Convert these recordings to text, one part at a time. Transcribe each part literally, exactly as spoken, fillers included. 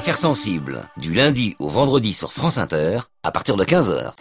Affaires sensibles, du lundi au vendredi sur France Inter, à partir de quinze heures.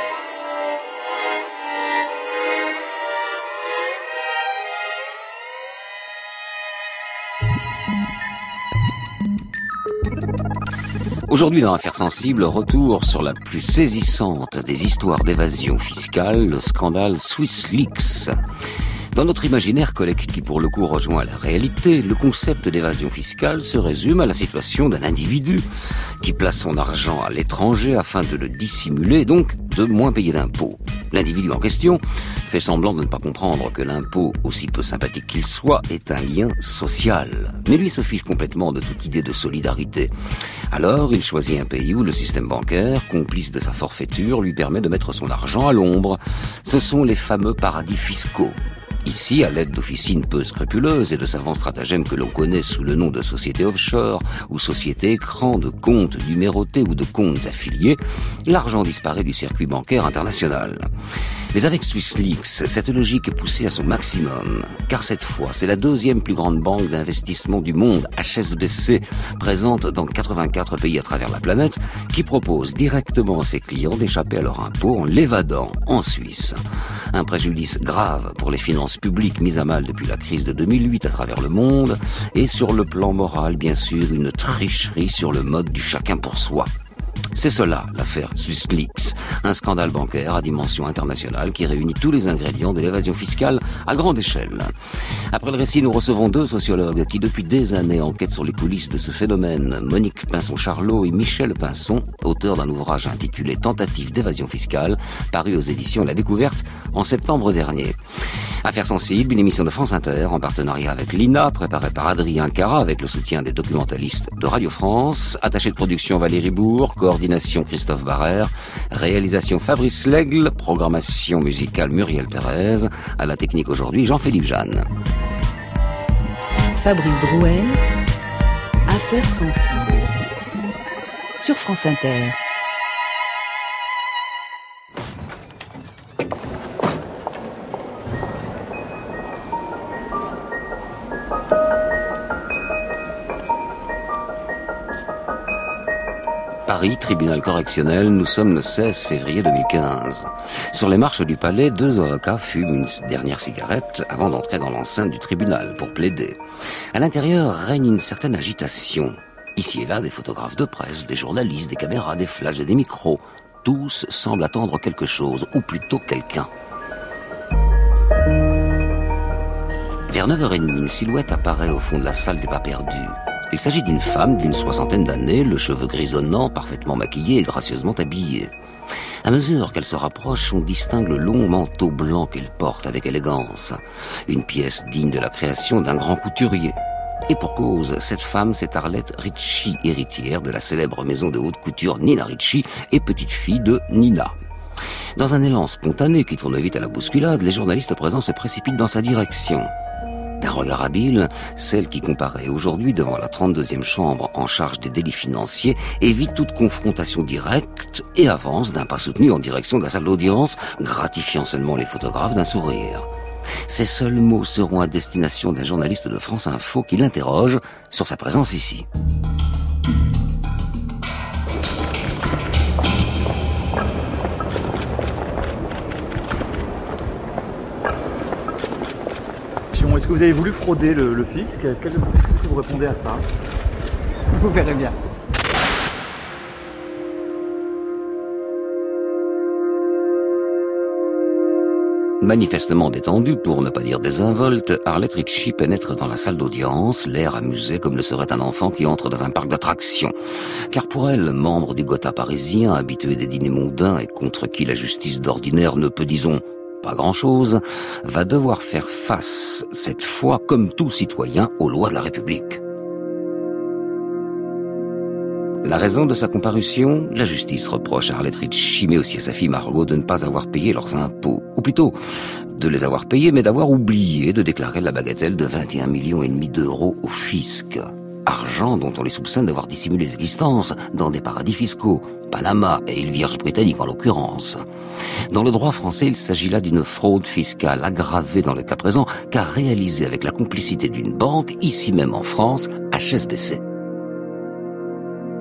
Aujourd'hui dans Affaires sensibles, retour sur la plus saisissante des histoires d'évasion fiscale, le scandale SwissLeaks. Dans notre imaginaire collectif qui pour le coup rejoint la réalité, le concept d'évasion fiscale se résume à la situation d'un individu qui place son argent à l'étranger afin de le dissimuler et donc de moins payer d'impôts. L'individu en question fait semblant de ne pas comprendre que l'impôt, aussi peu sympathique qu'il soit, est un lien social. Mais lui se fiche complètement de toute idée de solidarité. Alors, il choisit un pays où le système bancaire, complice de sa forfaiture, lui permet de mettre son argent à l'ombre. Ce sont les fameux paradis fiscaux. Ici, à l'aide d'officines peu scrupuleuses et de savants stratagèmes que l'on connaît sous le nom de sociétés offshore ou sociétés écrans, de comptes numérotés ou de comptes affiliés, l'argent disparaît du circuit bancaire international. Mais avec SwissLeaks, cette logique est poussée à son maximum, car cette fois, c'est la deuxième plus grande banque d'investissement du monde, H S B C, présente dans quatre-vingt-quatre pays à travers la planète, qui propose directement à ses clients d'échapper à leur impôt en l'évadant en Suisse. Un préjudice grave pour les finances publiques mises à mal depuis la crise de deux mille huit à travers le monde, et sur le plan moral, bien sûr, une tricherie sur le mode du chacun pour soi. C'est cela, l'affaire SwissLeaks, un scandale bancaire à dimension internationale qui réunit tous les ingrédients de l'évasion fiscale à grande échelle. Après le récit, nous recevons deux sociologues qui depuis des années enquêtent sur les coulisses de ce phénomène, Monique Pinson-Charlot et Michel Pinson, auteurs d'un ouvrage intitulé « Tentative d'évasion fiscale », paru aux éditions La Découverte en septembre dernier. Affaires sensibles, une émission de France Inter en partenariat avec l'I N A, préparée par Adrien Cara avec le soutien des documentalistes de Radio France, attaché de production Valérie Bourg, coordination Christophe Barrère, réalisation Fabrice Lègle, programmation musicale Muriel Pérez, à la technique aujourd'hui Jean-Philippe Jeanne. Fabrice Drouel, Affaires sensibles, sur France Inter. Paris, tribunal correctionnel, nous sommes le seize février deux mille quinze. Sur les marches du palais, deux avocats fument une dernière cigarette avant d'entrer dans l'enceinte du tribunal pour plaider. À l'intérieur règne une certaine agitation. Ici et là, des photographes de presse, des journalistes, des caméras, des flashs et des micros. Tous semblent attendre quelque chose, ou plutôt quelqu'un. Vers neuf heures trente, une silhouette apparaît au fond de la salle des pas perdus. Il s'agit d'une femme d'une soixantaine d'années, le cheveu grisonnant, parfaitement maquillée et gracieusement habillée. À mesure qu'elle se rapproche, on distingue le long manteau blanc qu'elle porte avec élégance. Une pièce digne de la création d'un grand couturier. Et pour cause, cette femme, c'est Arlette Ricci, héritière de la célèbre maison de haute couture Nina Ricci et petite-fille de Nina. Dans un élan spontané qui tourne vite à la bousculade, les journalistes présents se précipitent dans sa direction. D'un regard habile, celle qui comparaît aujourd'hui devant la trente-deuxième chambre en charge des délits financiers évite toute confrontation directe et avance d'un pas soutenu en direction de la salle d'audience, gratifiant seulement les photographes d'un sourire. Ces seuls mots seront à destination d'un journaliste de France Info qui l'interroge sur sa présence ici. Est-ce que vous avez voulu frauder le, le fisc? Qu'est-ce que vous répondez à ça? Vous verrez bien. Manifestement détendue, pour ne pas dire désinvolte, Arlette Ricci pénètre dans la salle d'audience, l'air amusé comme le serait un enfant qui entre dans un parc d'attractions. Car pour elle, membre du Gotha parisien, habitué des dîners mondains et contre qui la justice d'ordinaire ne peut, disons, pas grand-chose, va devoir faire face, cette fois comme tout citoyen, aux lois de la République. La raison de sa comparution, la justice reproche à Arlette Ricci, mais aussi à sa fille Margot, de ne pas avoir payé leurs impôts. Ou plutôt, de les avoir payés, mais d'avoir oublié de déclarer la bagatelle de vingt et un millions et demi d'euros au fisc. Argent dont on les soupçonne d'avoir dissimulé l'existence dans des paradis fiscaux, Panama et îles Vierges britanniques en l'occurrence. Dans le droit français, il s'agit là d'une fraude fiscale aggravée dans le cas présent, car réalisée avec la complicité d'une banque, ici même en France, H S B C.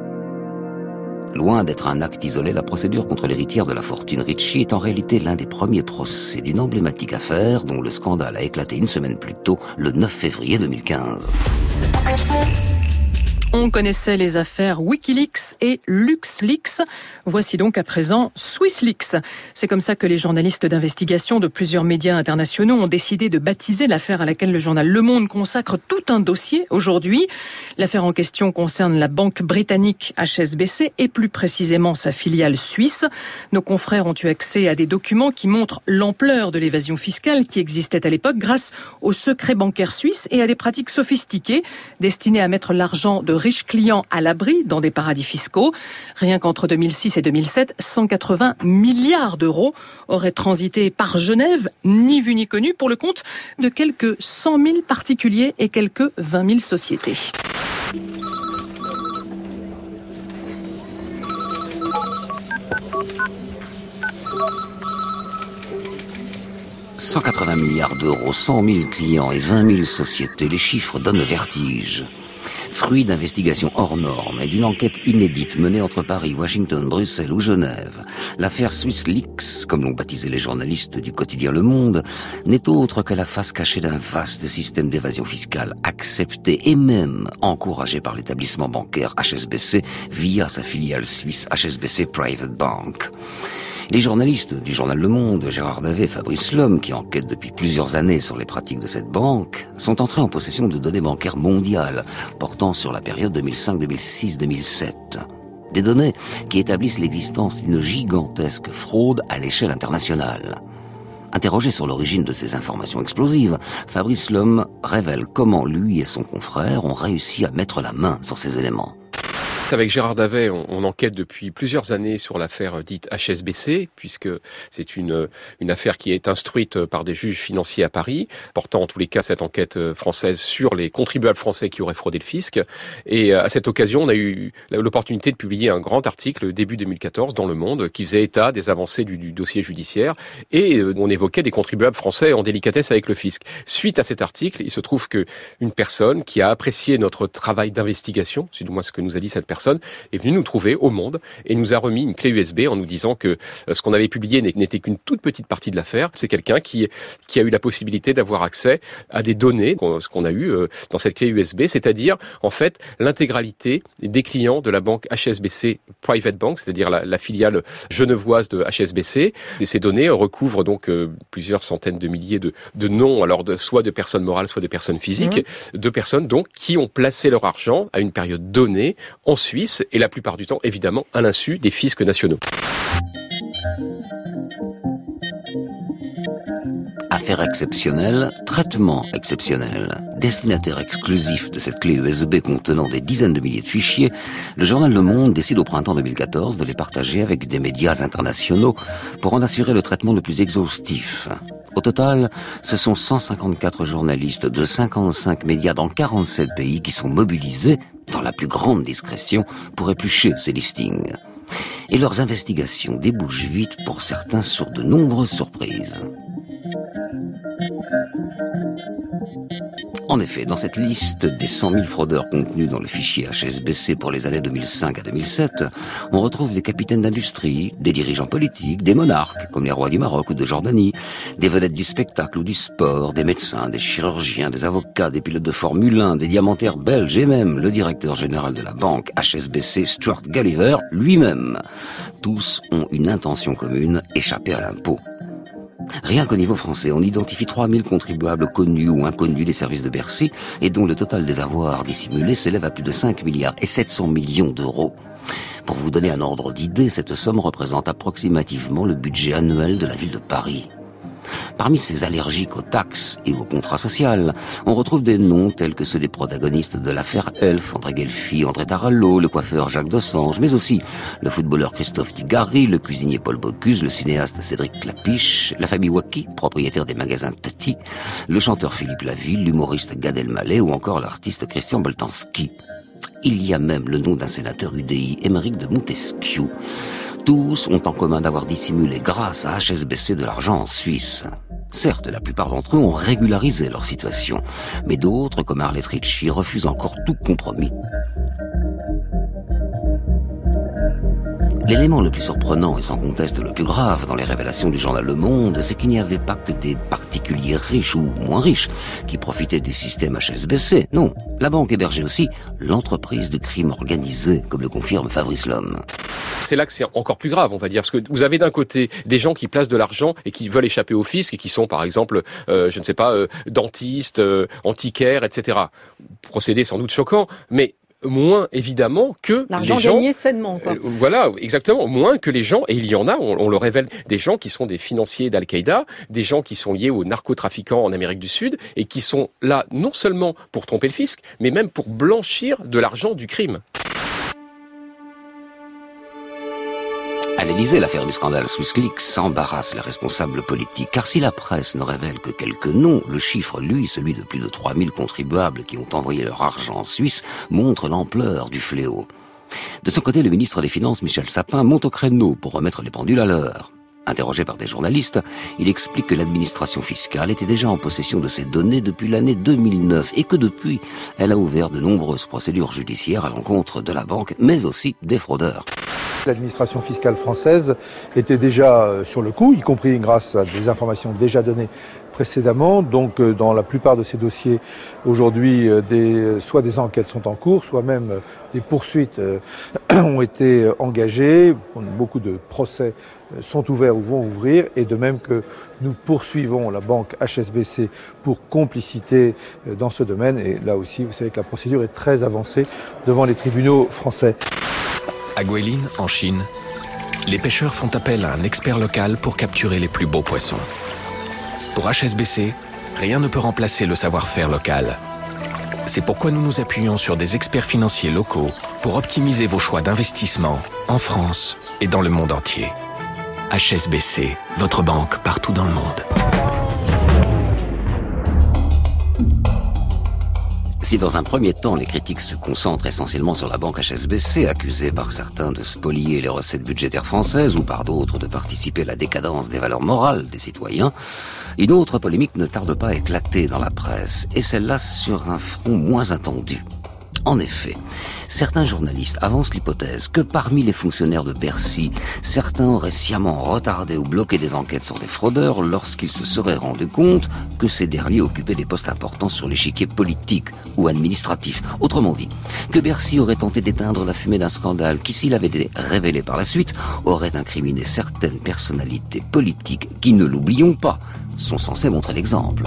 Loin d'être un acte isolé, la procédure contre l'héritière de la fortune Ritchie est en réalité l'un des premiers procès d'une emblématique affaire dont le scandale a éclaté une semaine plus tôt, le neuf février deux mille quinze. On connaissait les affaires Wikileaks et LuxLeaks. Voici donc à présent SwissLeaks. C'est comme ça que les journalistes d'investigation de plusieurs médias internationaux ont décidé de baptiser l'affaire à laquelle le journal Le Monde consacre tout un dossier aujourd'hui. L'affaire en question concerne la banque britannique H S B C et plus précisément sa filiale suisse. Nos confrères ont eu accès à des documents qui montrent l'ampleur de l'évasion fiscale qui existait à l'époque grâce au secret bancaire suisse et à des pratiques sophistiquées destinées à mettre l'argent de riches clients à l'abri dans des paradis fiscaux. Rien qu'entre deux mille six et deux mille sept, cent quatre-vingts milliards d'euros auraient transité par Genève, ni vu ni connu, pour le compte de quelques cent mille particuliers et quelques vingt mille sociétés. cent quatre-vingts milliards d'euros, cent mille clients et vingt mille sociétés, les chiffres donnent le vertige. Fruit d'investigations hors normes et d'une enquête inédite menée entre Paris, Washington, Bruxelles ou Genève, l'affaire SwissLeaks, comme l'ont baptisé les journalistes du quotidien Le Monde, n'est autre que la face cachée d'un vaste système d'évasion fiscale accepté et même encouragé par l'établissement bancaire H S B C via sa filiale suisse H S B C Private Bank. Les journalistes du journal Le Monde, Gérard Davet et Fabrice Lhomme, qui enquêtent depuis plusieurs années sur les pratiques de cette banque, sont entrés en possession de données bancaires mondiales portant sur la période deux mille cinq, deux mille six, deux mille sept. Des données qui établissent l'existence d'une gigantesque fraude à l'échelle internationale. Interrogé sur l'origine de ces informations explosives, Fabrice Lhomme révèle comment lui et son confrère ont réussi à mettre la main sur ces éléments. Avec Gérard Davet, on, on enquête depuis plusieurs années sur l'affaire dite H S B C, puisque c'est une, une affaire qui est instruite par des juges financiers à Paris, portant en tous les cas cette enquête française sur les contribuables français qui auraient fraudé le fisc. Et à cette occasion, on a eu l'opportunité de publier un grand article début deux mille quatorze dans Le Monde qui faisait état des avancées du, du dossier judiciaire et on évoquait des contribuables français en délicatesse avec le fisc. Suite à cet article, il se trouve que une personne qui a apprécié notre travail d'investigation, c'est du moins ce que nous a dit cette personne, personne est venue nous trouver au Monde et nous a remis une clé U S B en nous disant que ce qu'on avait publié n'était qu'une toute petite partie de l'affaire. C'est quelqu'un qui, qui a eu la possibilité d'avoir accès à des données, ce qu'on a eu dans cette clé U S B, c'est-à-dire en fait l'intégralité des clients de la banque H S B C Private Bank, c'est-à-dire la, la filiale genevoise de H S B C. Et ces données recouvrent donc euh, plusieurs centaines de milliers de, de noms, alors de, soit de personnes morales, soit de personnes physiques, mmh. de personnes donc qui ont placé leur argent à une période donnée en Suisse, et la plupart du temps, évidemment, à l'insu des fiscs nationaux. Affaire exceptionnelle, traitement exceptionnel. Destinataire exclusif de cette clé U S B contenant des dizaines de milliers de fichiers, le journal Le Monde décide au printemps deux mille quatorze de les partager avec des médias internationaux pour en assurer le traitement le plus exhaustif. Au total, ce sont cent cinquante-quatre journalistes de cinquante-cinq médias dans quarante-sept pays qui sont mobilisés, dans la plus grande discrétion, pour éplucher ces listings. Et leurs investigations débouchent vite pour certains sur de nombreuses surprises. En effet, dans cette liste des cent mille fraudeurs contenus dans le fichier H S B C pour les années deux mille cinq à deux mille sept, on retrouve des capitaines d'industrie, des dirigeants politiques, des monarques, comme les rois du Maroc ou de Jordanie, des vedettes du spectacle ou du sport, des médecins, des chirurgiens, des avocats, des pilotes de Formule un, des diamantaires belges et même le directeur général de la banque H S B C, Stuart Gulliver, lui-même. Tous ont une intention commune, échapper à l'impôt. Rien qu'au niveau français, on identifie trois mille contribuables connus ou inconnus des services de Bercy et dont le total des avoirs dissimulés s'élève à plus de cinq milliards et sept cents millions d'euros. Pour vous donner un ordre d'idée, cette somme représente approximativement le budget annuel de la ville de Paris. Parmi ces allergiques aux taxes et aux contrats sociaux, on retrouve des noms tels que ceux des protagonistes de l'affaire Elf, André Guelfi, André Tarallo, le coiffeur Jacques Dossange, mais aussi le footballeur Christophe Dugarry, le cuisinier Paul Bocuse, le cinéaste Cédric Clapiche, la famille Wacky, propriétaire des magasins Tati, le chanteur Philippe Laville, l'humoriste Gad Elmaleh ou encore l'artiste Christian Boltanski. Il y a même le nom d'un sénateur U D I, Émeric de Montesquieu. Tous ont en commun d'avoir dissimulé grâce à H S B C de l'argent en Suisse. Certes, la plupart d'entre eux ont régularisé leur situation, mais d'autres, comme Arlette Ritchie, refusent encore tout compromis. L'élément le plus surprenant et sans conteste le plus grave dans les révélations du journal Le Monde, c'est qu'il n'y avait pas que des particuliers riches ou moins riches qui profitaient du système H S B C. Non, la banque hébergeait aussi l'entreprise de crime organisé, comme le confirme Fabrice Lhomme. C'est là que c'est encore plus grave, on va dire, parce que vous avez d'un côté des gens qui placent de l'argent et qui veulent échapper au fisc et qui sont, par exemple, euh, je ne sais pas, euh, dentistes, euh, antiquaires, et cetera. Procédé sans doute choquant, mais moins évidemment que l'argent les gens... gagné sainement, quoi. Euh, voilà, exactement. Moins que les gens, et il y en a, on, on le révèle, des gens qui sont des financiers d'Al-Qaïda, des gens qui sont liés aux narcotrafiquants en Amérique du Sud, et qui sont là non seulement pour tromper le fisc, mais même pour blanchir de l'argent du crime. À l'Élysée, l'affaire du scandale SwissLeaks embarrasse les responsables politiques, car si la presse ne révèle que quelques noms, le chiffre, lui, celui de plus de trois mille contribuables qui ont envoyé leur argent en Suisse, montre l'ampleur du fléau. De son côté, le ministre des Finances, Michel Sapin, monte au créneau pour remettre les pendules à l'heure. Interrogé par des journalistes, il explique que l'administration fiscale était déjà en possession de ces données depuis l'année deux mille neuf et que depuis, elle a ouvert de nombreuses procédures judiciaires à l'encontre de la banque, mais aussi des fraudeurs. L'administration fiscale française était déjà sur le coup, y compris grâce à des informations déjà données précédemment. Donc dans la plupart de ces dossiers, aujourd'hui, des, soit des enquêtes sont en cours, soit même des poursuites ont été engagées. Beaucoup de procès sont ouverts ou vont ouvrir. Et de même que nous poursuivons la banque H S B C pour complicité dans ce domaine. Et là aussi, vous savez que la procédure est très avancée devant les tribunaux français. À Guilin, en Chine, les pêcheurs font appel à un expert local pour capturer les plus beaux poissons. Pour H S B C, rien ne peut remplacer le savoir-faire local. C'est pourquoi nous nous appuyons sur des experts financiers locaux pour optimiser vos choix d'investissement en France et dans le monde entier. H S B C, votre banque partout dans le monde. Si dans un premier temps, les critiques se concentrent essentiellement sur la banque H S B C, accusée par certains de spolier les recettes budgétaires françaises ou par d'autres de participer à la décadence des valeurs morales des citoyens, une autre polémique ne tarde pas à éclater dans la presse, et celle-là sur un front moins attendu. En effet, certains journalistes avancent l'hypothèse que parmi les fonctionnaires de Bercy, certains auraient sciemment retardé ou bloqué des enquêtes sur des fraudeurs lorsqu'ils se seraient rendus compte que ces derniers occupaient des postes importants sur l'échiquier politique ou administratif. Autrement dit, que Bercy aurait tenté d'éteindre la fumée d'un scandale qui, s'il avait été révélé par la suite, aurait incriminé certaines personnalités politiques qui, ne l'oublions pas, sont censées montrer l'exemple.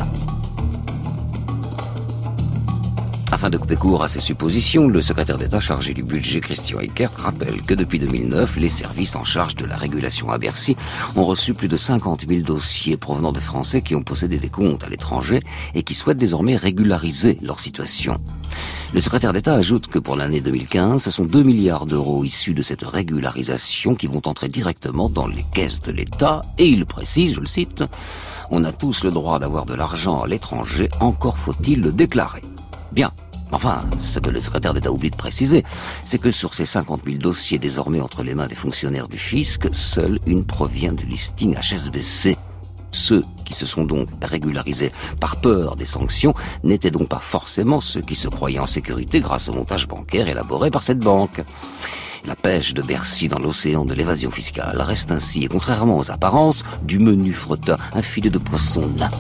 Afin de couper court à ces suppositions, le secrétaire d'État chargé du budget, Christian Eckert, rappelle que depuis deux mille neuf, les services en charge de la régulation à Bercy ont reçu plus de cinquante mille dossiers provenant de Français qui ont possédé des comptes à l'étranger et qui souhaitent désormais régulariser leur situation. Le secrétaire d'État ajoute que pour l'année deux mille quinze, ce sont deux milliards d'euros issus de cette régularisation qui vont entrer directement dans les caisses de l'État et il précise, je le cite, « On a tous le droit d'avoir de l'argent à l'étranger, encore faut-il le déclarer ». Bien. Enfin, ce que le secrétaire d'État oublie de préciser, c'est que sur ces cinquante mille dossiers désormais entre les mains des fonctionnaires du fisc, seule une provient du listing H S B C. Ceux qui se sont donc régularisés par peur des sanctions n'étaient donc pas forcément ceux qui se croyaient en sécurité grâce au montage bancaire élaboré par cette banque. La pêche de Bercy dans l'océan de l'évasion fiscale reste ainsi, et contrairement aux apparences, du menu fretin, un filet de poisson nain.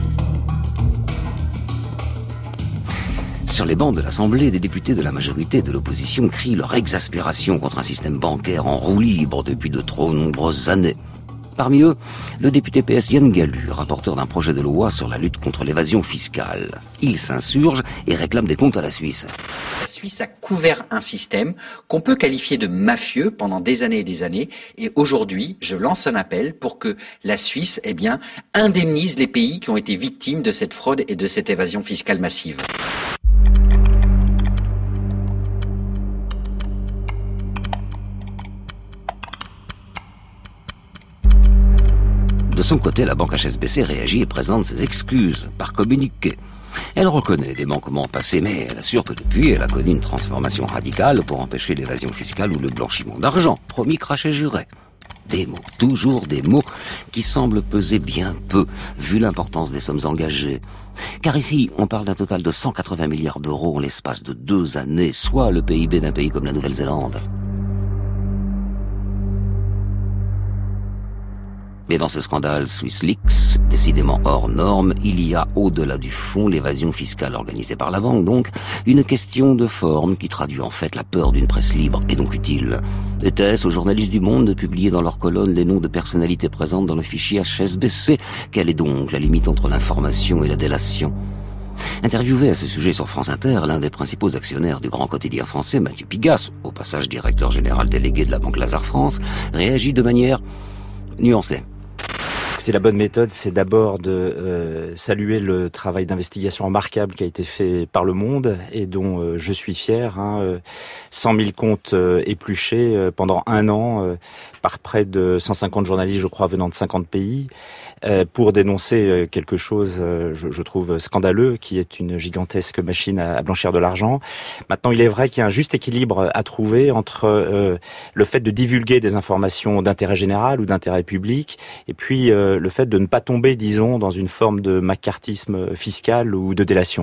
Sur les bancs de l'Assemblée, des députés de la majorité et de l'opposition crient leur exaspération contre un système bancaire en roue libre depuis de trop nombreuses années. Parmi eux, le député P S Yann Galu, rapporteur d'un projet de loi sur la lutte contre l'évasion fiscale. Il s'insurge et réclame des comptes à la Suisse. La Suisse a couvert un système qu'on peut qualifier de mafieux pendant des années et des années. Et aujourd'hui, je lance un appel pour que la Suisse, eh bien, indemnise les pays qui ont été victimes de cette fraude et de cette évasion fiscale massive. De son côté, la banque H S B C réagit et présente ses excuses par communiqué. Elle reconnaît des manquements passés, mais elle assure que depuis, elle a connu une transformation radicale pour empêcher l'évasion fiscale ou le blanchiment d'argent. Promis, craché, juré. Des mots, toujours des mots qui semblent peser bien peu, vu l'importance des sommes engagées. Car ici, on parle d'un total de cent quatre-vingts milliards d'euros en l'espace de deux années, soit le P I B d'un pays comme la Nouvelle-Zélande. Mais dans ce scandale SwissLeaks, décidément hors norme, il y a au-delà du fond, l'évasion fiscale organisée par la banque, donc une question de forme qui traduit en fait la peur d'une presse libre et donc utile. Était-ce aux journalistes du Monde de publier dans leurs colonnes les noms de personnalités présentes dans le fichier H S B C? Quelle est donc la limite entre l'information et la délation? Interviewé à ce sujet sur France Inter, l'un des principaux actionnaires du grand quotidien français, Mathieu Pigasse, au passage directeur général délégué de la Banque Lazare France, réagit de manière nuancée. La bonne méthode, c'est d'abord de euh, saluer le travail d'investigation remarquable qui a été fait par Le Monde et dont euh, je suis fier. Hein, euh, cent mille comptes euh, épluchés euh, pendant un an euh, par près de cent cinquante journalistes, je crois, venant de cinquante pays, euh, pour dénoncer euh, quelque chose, euh, je, je trouve, scandaleux, qui est une gigantesque machine à, à blanchir de l'argent. Maintenant, il est vrai qu'il y a un juste équilibre à trouver entre euh, le fait de divulguer des informations d'intérêt général ou d'intérêt public et puis euh, le fait de ne pas tomber, disons, dans une forme de macartisme fiscal ou de délation.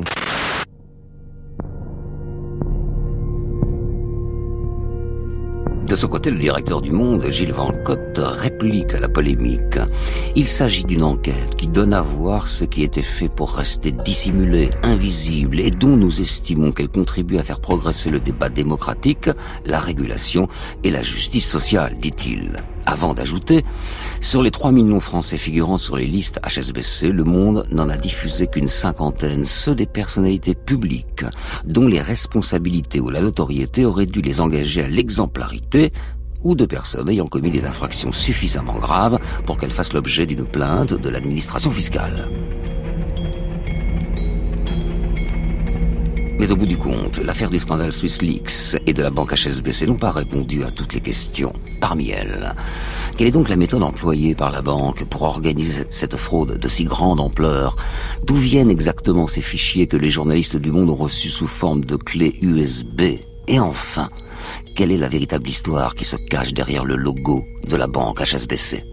De son côté, le directeur du Monde, Gilles Vancotte, réplique à la polémique. Il s'agit d'une enquête qui donne à voir ce qui était fait pour rester dissimulé, invisible, et dont nous estimons qu'elle contribue à faire progresser le débat démocratique, la régulation et la justice sociale, dit-il. Avant d'ajouter, sur les trois millions français figurant sur les listes H S B C, Le Monde n'en a diffusé qu'une cinquantaine, ceux des personnalités publiques, dont les responsabilités ou la notoriété auraient dû les engager à l'exemplarité, ou de personnes ayant commis des infractions suffisamment graves pour qu'elles fassent l'objet d'une plainte de l'administration fiscale. Mais au bout du compte, l'affaire du scandale SwissLeaks et de la banque H S B C n'ont pas répondu à toutes les questions. Parmi elles, quelle est donc la méthode employée par la banque pour organiser cette fraude de si grande ampleur? D'où viennent exactement ces fichiers que les journalistes du Monde ont reçus sous forme de clés U S B? Et enfin, quelle est la véritable histoire qui se cache derrière le logo de la banque H S B C?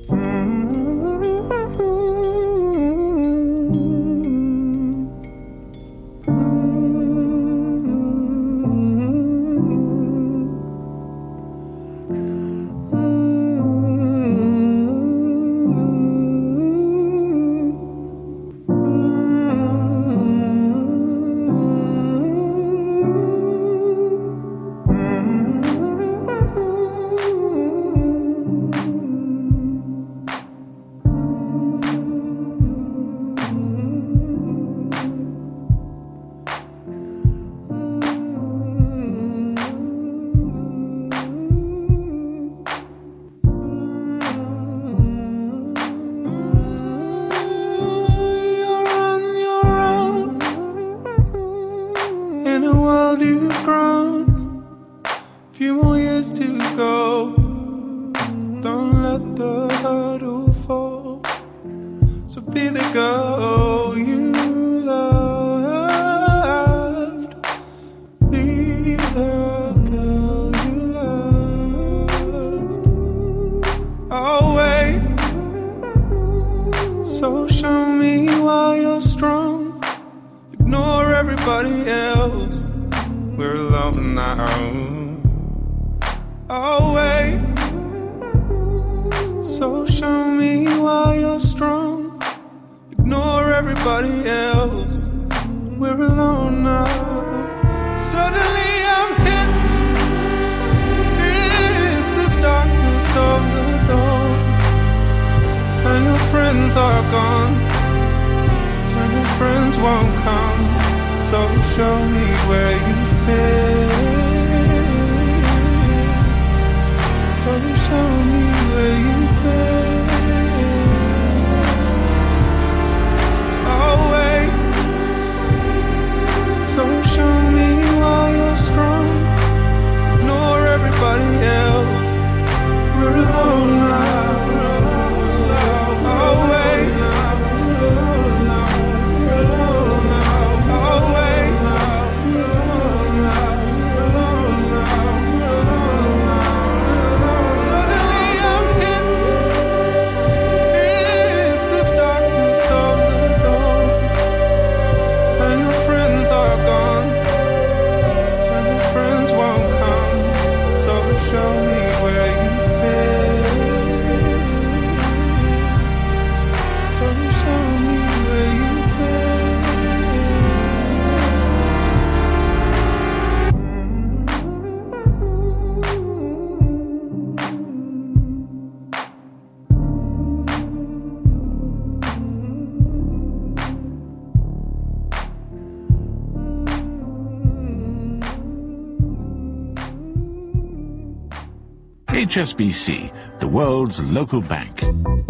H S B C, the world's local bank.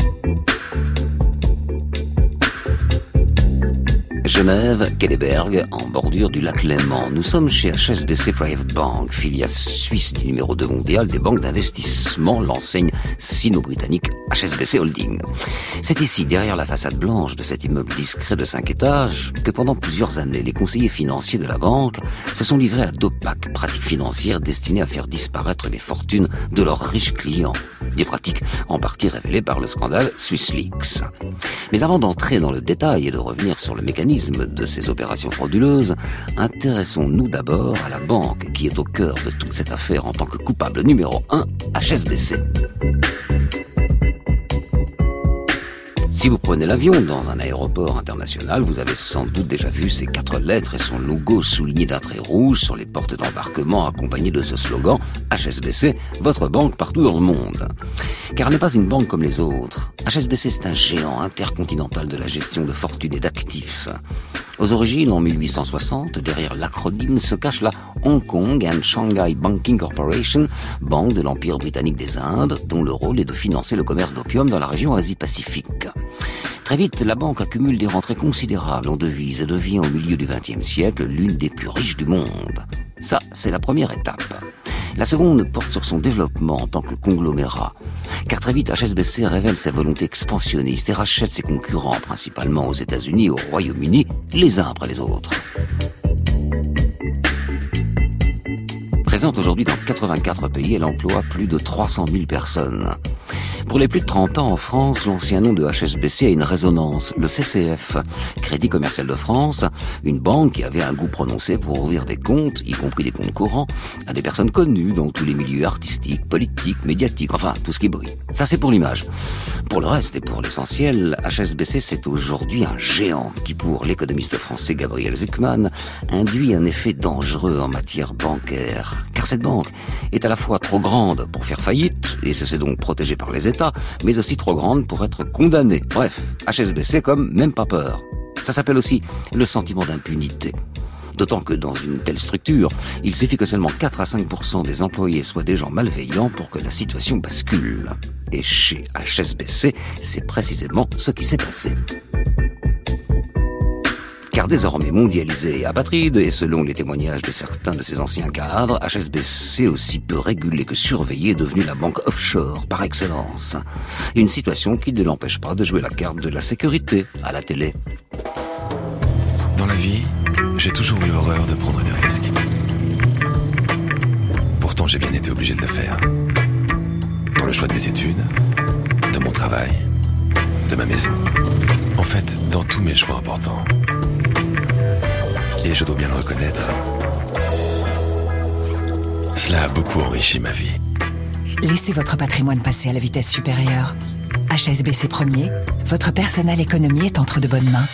Genève, Kelleberg, en bordure du lac Léman. Nous sommes chez H S B C Private Bank, filiale suisse du numéro deux mondial des banques d'investissement, l'enseigne sino-britannique H S B C Holding. C'est ici, derrière la façade blanche de cet immeuble discret de cinq étages, que pendant plusieurs années, les conseillers financiers de la banque se sont livrés à d'opaques pratiques financières destinées à faire disparaître les fortunes de leurs riches clients. Des pratiques en partie révélées par le scandale SwissLeaks. Mais avant d'entrer dans le détail et de revenir sur le mécanisme de ces opérations frauduleuses, intéressons-nous d'abord à la banque qui est au cœur de toute cette affaire en tant que coupable numéro un, H S B C. Si vous prenez l'avion dans un aéroport international, vous avez sans doute déjà vu ces quatre lettres et son logo souligné d'un trait rouge sur les portes d'embarquement accompagné de ce slogan « H S B C, votre banque partout dans le monde ». Car elle n'est pas une banque comme les autres. H S B C, c'est un géant intercontinental de la gestion de fortune et d'actifs. Aux origines, en mille huit cent soixante, derrière l'acronyme se cache la Hong Kong and Shanghai Banking Corporation, banque de l'Empire britannique des Indes, dont le rôle est de financer le commerce d'opium dans la région Asie-Pacifique. Très vite, la banque accumule des rentrées considérables en devises et devient au milieu du vingtième siècle l'une des plus riches du monde. Ça, c'est la première étape. La seconde porte sur son développement en tant que conglomérat. Car très vite, H S B C révèle sa volonté expansionniste et rachète ses concurrents, principalement aux États-Unis et au Royaume-Uni, les uns après les autres. Présente aujourd'hui dans quatre-vingt-quatre pays, elle emploie plus de trois cent mille personnes. Pour les plus de trente ans en France, l'ancien nom de H S B C a une résonance, le C C F, Crédit Commercial de France, une banque qui avait un goût prononcé pour ouvrir des comptes, y compris des comptes courants, à des personnes connues dans tous les milieux artistiques, politiques, médiatiques, enfin tout ce qui brille. Ça c'est pour l'image. Pour le reste et pour l'essentiel, H S B C c'est aujourd'hui un géant qui, pour l'économiste français Gabriel Zucman, induit un effet dangereux en matière bancaire. Car cette banque est à la fois trop grande pour faire faillite, et se sait donc protégée par les États, mais aussi trop grande pour être condamnée. Bref, H S B C comme même pas peur. Ça s'appelle aussi le sentiment d'impunité. D'autant que dans une telle structure, il suffit que seulement quatre à cinq pour cent des employés soient des gens malveillants pour que la situation bascule. Et chez H S B C, c'est précisément ce qui s'est passé. Car désormais mondialisé et apatride, et selon les témoignages de certains de ses anciens cadres, H S B C, aussi peu régulé que surveillé, est devenu la banque offshore par excellence. Une situation qui ne l'empêche pas de jouer la carte de la sécurité à la télé. Dans la vie, j'ai toujours eu horreur de prendre des risques. Pourtant, j'ai bien été obligé de le faire. Dans le choix de mes études, de mon travail, de ma maison. En fait, dans tous mes choix importants. Et je dois bien le reconnaître, cela a beaucoup enrichi ma vie. Laissez votre patrimoine passer à la vitesse supérieure. H S B C Premier, votre personnelle économie est entre de bonnes mains.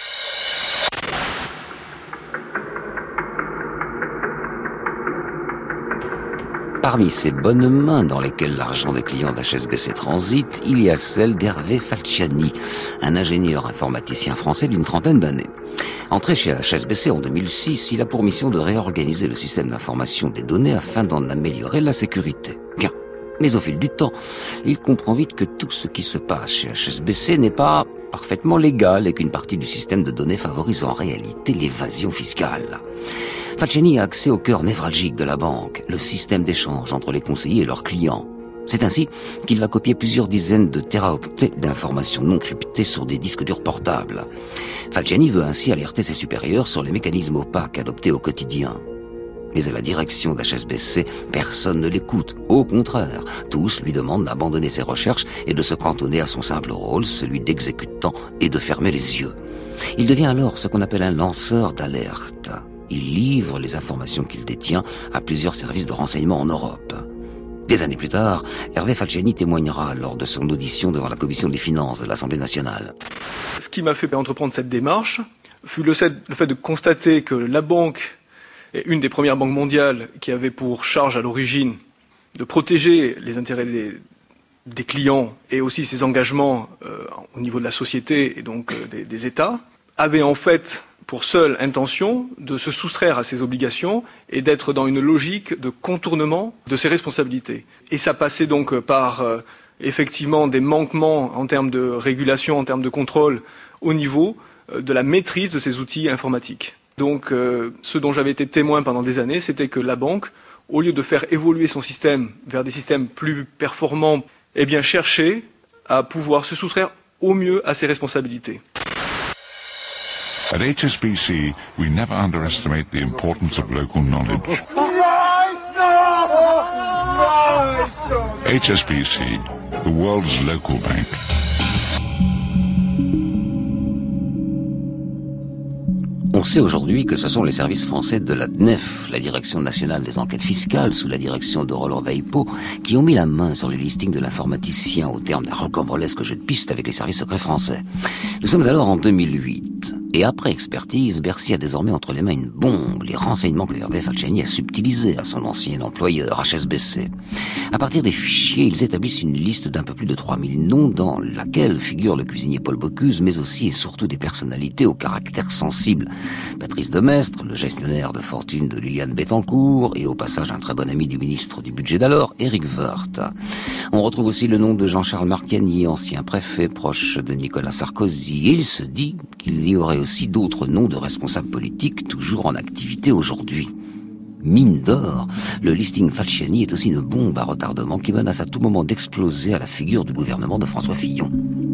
Parmi ces bonnes mains dans lesquelles l'argent des clients d'H S B C transite, il y a celle d'Hervé Falciani, un ingénieur informaticien français d'une trentaine d'années. Entré chez H S B C en deux mille six, il a pour mission de réorganiser le système d'information des données afin d'en améliorer la sécurité. Bien. Mais au fil du temps, il comprend vite que tout ce qui se passe chez H S B C n'est pas parfaitement légal et qu'une partie du système de données favorise en réalité l'évasion fiscale. Falciani a accès au cœur névralgique de la banque, le système d'échange entre les conseillers et leurs clients. C'est ainsi qu'il va copier plusieurs dizaines de téraoctets d'informations non cryptées sur des disques durs portables. Falciani veut ainsi alerter ses supérieurs sur les mécanismes opaques adoptés au quotidien. Mais à la direction d'H S B C, personne ne l'écoute. Au contraire, tous lui demandent d'abandonner ses recherches et de se cantonner à son simple rôle, celui d'exécutant et de fermer les yeux. Il devient alors ce qu'on appelle un lanceur d'alerte. Il livre les informations qu'il détient à plusieurs services de renseignement en Europe. Des années plus tard, Hervé Falciani témoignera lors de son audition devant la commission des finances de l'Assemblée nationale. Ce qui m'a fait entreprendre cette démarche fut le fait de constater que la banque est une des premières banques mondiales qui avait pour charge à l'origine de protéger les intérêts des, des clients et aussi ses engagements euh, au niveau de la société et donc euh, des, des États, avait en fait pour seule intention de se soustraire à ses obligations et d'être dans une logique de contournement de ses responsabilités. Et ça passait donc par euh, effectivement des manquements en termes de régulation, en termes de contrôle au niveau euh, de la maîtrise de ces outils informatiques. Donc euh, ce dont j'avais été témoin pendant des années, c'était que la banque, au lieu de faire évoluer son système vers des systèmes plus performants, eh bien cherchait à pouvoir se soustraire au mieux à ses responsabilités. At H S B C, we never underestimate the importance of local knowledge. H S B C, the world's local bank. On sait aujourd'hui que ce sont les services français de la D N E F, la Direction nationale des enquêtes fiscales, sous la direction de Roland Weipo, qui ont mis la main sur les listings de l'informaticien au terme d'un rocambolesque jeu de piste avec les services secrets français. Nous sommes alors en deux mille huit. Et après expertise, Bercy a désormais entre les mains une bombe, les renseignements que Hervé Falciani a subtilisés à son ancien employeur, H S B C. À partir des fichiers, ils établissent une liste d'un peu plus de trois mille noms dans laquelle figure le cuisinier Paul Bocuse, mais aussi et surtout des personnalités au caractère sensible. Patrice Demestre, le gestionnaire de fortune de Liliane Bettencourt, et au passage un très bon ami du ministre du Budget d'alors, Éric Woerth. On retrouve aussi le nom de Jean-Charles Marcagny, ancien préfet proche de Nicolas Sarkozy, et il se dit qu'il y aurait aussi d'autres noms de responsables politiques toujours en activité aujourd'hui. Mine d'or, le listing Falciani est aussi une bombe à retardement qui menace à tout moment d'exploser à la figure du gouvernement de François Fillon.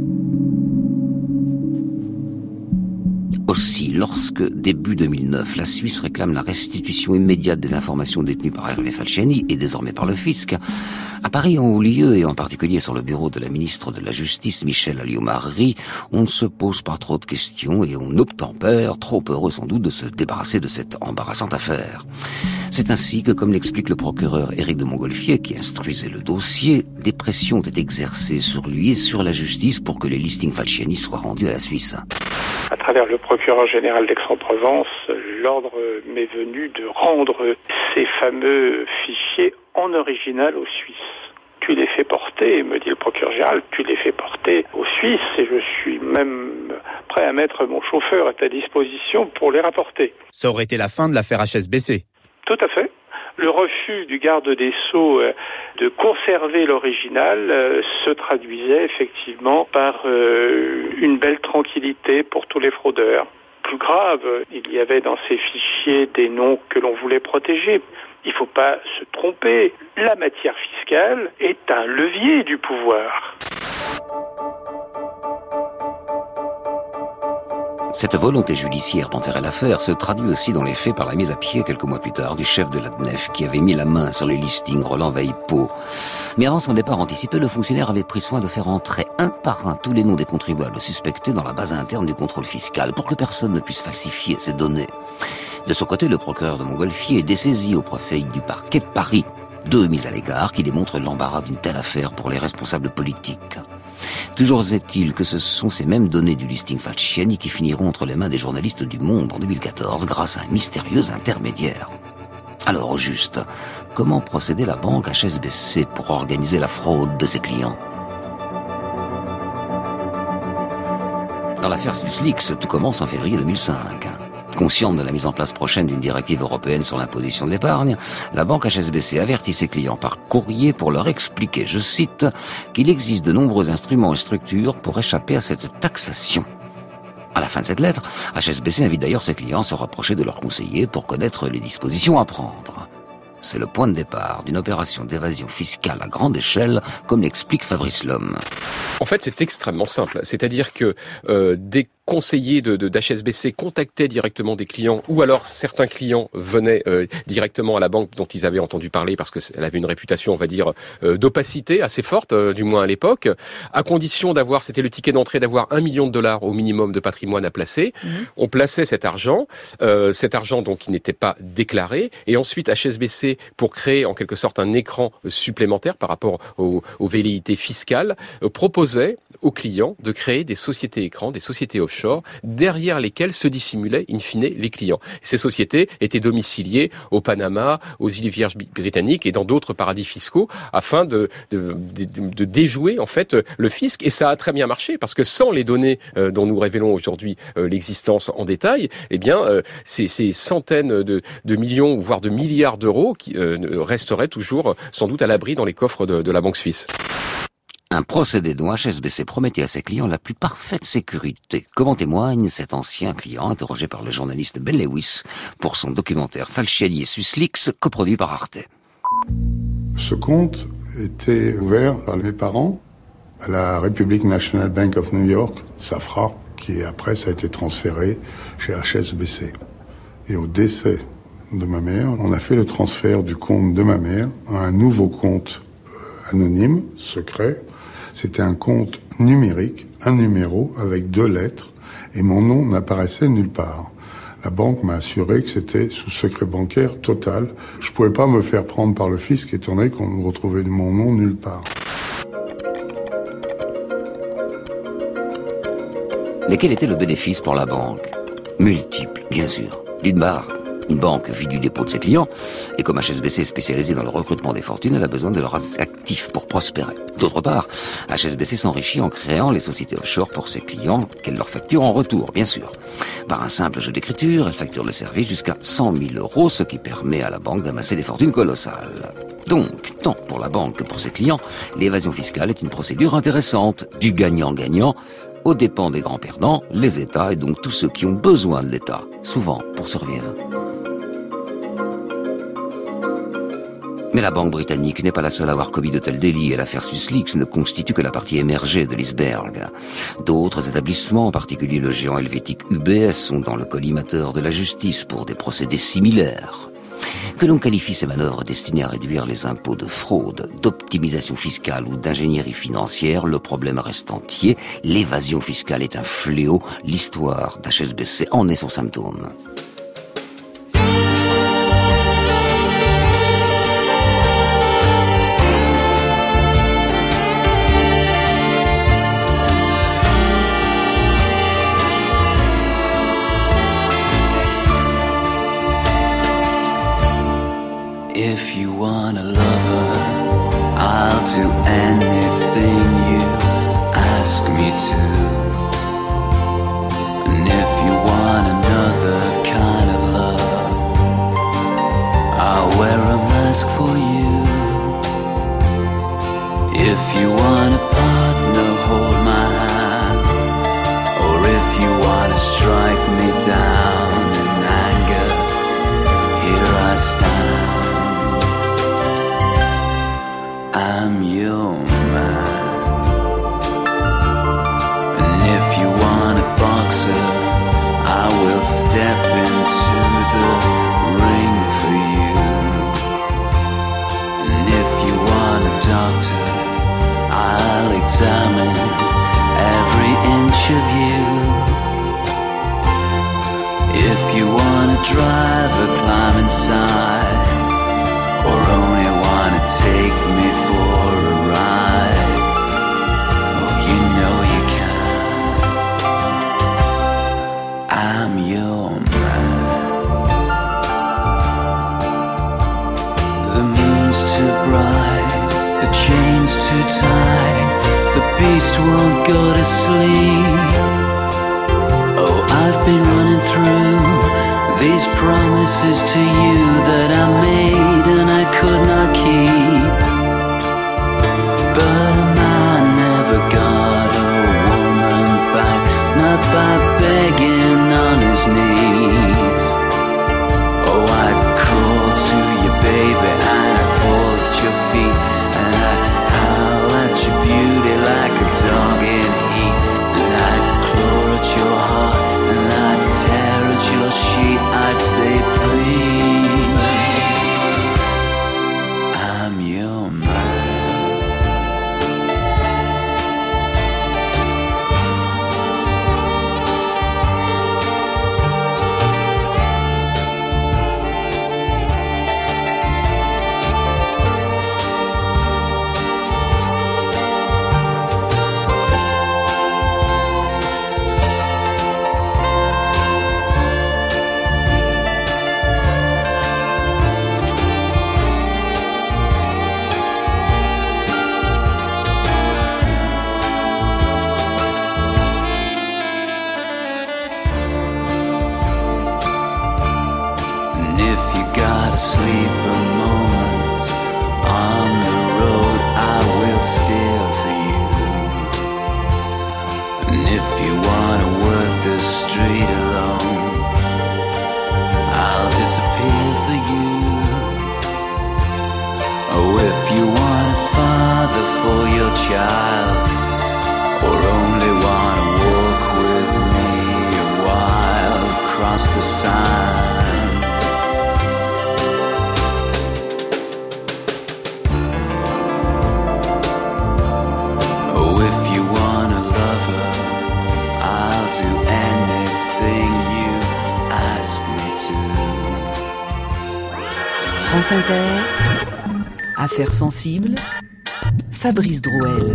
Aussi, lorsque, début deux mille neuf, la Suisse réclame la restitution immédiate des informations détenues par Hervé Falciani et désormais par le fisc, à Paris en haut lieu et en particulier sur le bureau de la ministre de la Justice, Michèle Alliot-Marie, on ne se pose pas trop de questions et on obtempère, trop heureux sans doute de se débarrasser de cette embarrassante affaire. C'est ainsi que, comme l'explique le procureur Éric de Montgolfier, qui instruisait le dossier, des pressions ont été exercées sur lui et sur la justice pour que les listings Falciani soient rendus à la Suisse. À travers le procureur général d'Aix-en-Provence, l'ordre m'est venu de rendre ces fameux fichiers en original aux Suisses. Tu les fais porter, me dit le procureur général, tu les fais porter aux Suisses et je suis même prêt à mettre mon chauffeur à ta disposition pour les rapporter. Ça aurait été la fin de l'affaire H S B C. Tout à fait. Le refus du garde des Sceaux de conserver l'original se traduisait effectivement par une belle tranquillité pour tous les fraudeurs. Plus grave, il y avait dans ces fichiers des noms que l'on voulait protéger. Il ne faut pas se tromper, la matière fiscale est un levier du pouvoir. Cette volonté judiciaire d'enterrer l'affaire se traduit aussi dans les faits par la mise à pied quelques mois plus tard du chef de la D N E F qui avait mis la main sur les listings Roland Weipo. Mais avant son départ anticipé, le fonctionnaire avait pris soin de faire entrer un par un tous les noms des contribuables suspectés dans la base interne du contrôle fiscal pour que personne ne puisse falsifier ces données. De son côté, le procureur de Montgolfier est dessaisi au préfet du parquet de Paris. Deux mises à l'écart qui démontrent l'embarras d'une telle affaire pour les responsables politiques. Toujours est-il que ce sont ces mêmes données du listing Falciani qui finiront entre les mains des journalistes du Monde en deux mille quatorze grâce à un mystérieux intermédiaire. Alors au juste, comment procédait la banque H S B C pour organiser la fraude de ses clients ? Dans l'affaire SwissLeaks, tout commence en février deux mille cinq. Consciente de la mise en place prochaine d'une directive européenne sur l'imposition de l'épargne, la banque H S B C avertit ses clients par courrier pour leur expliquer, je cite, qu'il existe de nombreux instruments et structures pour échapper à cette taxation. À la fin de cette lettre, H S B C invite d'ailleurs ses clients à se rapprocher de leurs conseillers pour connaître les dispositions à prendre. C'est le point de départ d'une opération d'évasion fiscale à grande échelle, comme l'explique Fabrice Lhomme. En fait, c'est extrêmement simple. C'est-à-dire que euh, des conseillers de, de, d'H S B C contactaient directement des clients, ou alors certains clients venaient euh, directement à la banque dont ils avaient entendu parler parce qu'elle avait une réputation, on va dire, euh, d'opacité assez forte, euh, du moins à l'époque, à condition d'avoir, c'était le ticket d'entrée, d'avoir un million de dollars au minimum de patrimoine à placer. Mmh. On plaçait cet argent, euh, cet argent donc qui n'était pas déclaré, et ensuite H S B C, pour créer en quelque sorte un écran supplémentaire par rapport aux, aux velléités fiscales, euh, proposait aux clients de créer des sociétés écrans, des sociétés offshore, offshore, derrière lesquelles se dissimulaient in fine les clients. Ces sociétés étaient domiciliées au Panama, aux îles Vierges britanniques et dans d'autres paradis fiscaux afin de, de, de, de déjouer en fait le fisc. Et ça a très bien marché parce que sans les données euh, dont nous révélons aujourd'hui euh, l'existence en détail, eh bien euh, ces, ces centaines de, de millions voire de milliards d'euros qui euh, resteraient toujours sans doute à l'abri dans les coffres de, de la banque suisse. Un procédé dont H S B C promettait à ses clients la plus parfaite sécurité, comme en témoigne cet ancien client interrogé par le journaliste Ben Lewis pour son documentaire Falciani et SwissLeaks, coproduit par Arte. Ce compte était ouvert par mes parents à la Republic National Bank of New York, SAFRA, qui après ça a été transféré chez H S B C. Et au décès de ma mère, on a fait le transfert du compte de ma mère à un nouveau compte anonyme, secret. C'était un compte numérique, un numéro avec deux lettres, et mon nom n'apparaissait nulle part. La banque m'a assuré que c'était sous secret bancaire total. Je ne pouvais pas me faire prendre par le fisc, étant donné qu'on ne retrouvait mon nom nulle part. Mais quel était le bénéfice pour la banque? Multiple, bien sûr. D'une part, une banque vit du dépôt de ses clients, et comme H S B C est spécialisée dans le recrutement des fortunes, elle a besoin de leurs actifs pour prospérer. D'autre part, H S B C s'enrichit en créant les sociétés offshore pour ses clients, qu'elle leur facture en retour, bien sûr. Par un simple jeu d'écriture, elle facture le service jusqu'à cent mille euros, ce qui permet à la banque d'amasser des fortunes colossales. Donc, tant pour la banque que pour ses clients, l'évasion fiscale est une procédure intéressante, du gagnant-gagnant, aux dépens des grands perdants, les États et donc tous ceux qui ont besoin de l'État, souvent pour survivre. Mais la banque britannique n'est pas la seule à avoir commis de tels délits et l'affaire SwissLeaks ne constitue que la partie émergée de l'iceberg. D'autres établissements, en particulier le géant helvétique U B S, sont dans le collimateur de la justice pour des procédés similaires. Que l'on qualifie ces manœuvres destinées à réduire les impôts de fraude, d'optimisation fiscale ou d'ingénierie financière, le problème reste entier. L'évasion fiscale est un fléau. L'histoire d'H S B C en est son symptôme. If you want a lover, I'll do anything you ask me to. And if you want another kind of love, I'll wear a mask for you. If you want a partner, hold my hand. Or if you want to strike me down in anger, here I stand. I'm your man. And if you want a boxer, I will step into the ring for you. And if you want a doctor, I'll examine every inch of you. If you want a driver, climb inside. Or only wanna take me for a ride, oh, you know you can. I'm your man. The moon's too bright, the chain's too tight, the beast won't go to sleep. Oh, I've been running through these promises to you that I made and I could not keep. But a man never got a woman back, not by begging on his knees. Oh, I'd crawl to you, baby, and I'd fall at your feet, and I'd howl at your beauty like a dog in heat, and I'd claw at your heart, and I'd tear at your sheet. I'd say please, if you want a father for your child, or only want to walk with me a while across the sand. Oh, if you want a lover, I'll do anything you ask me to. France Inter, Affaires sensibles, Fabrice Drouel.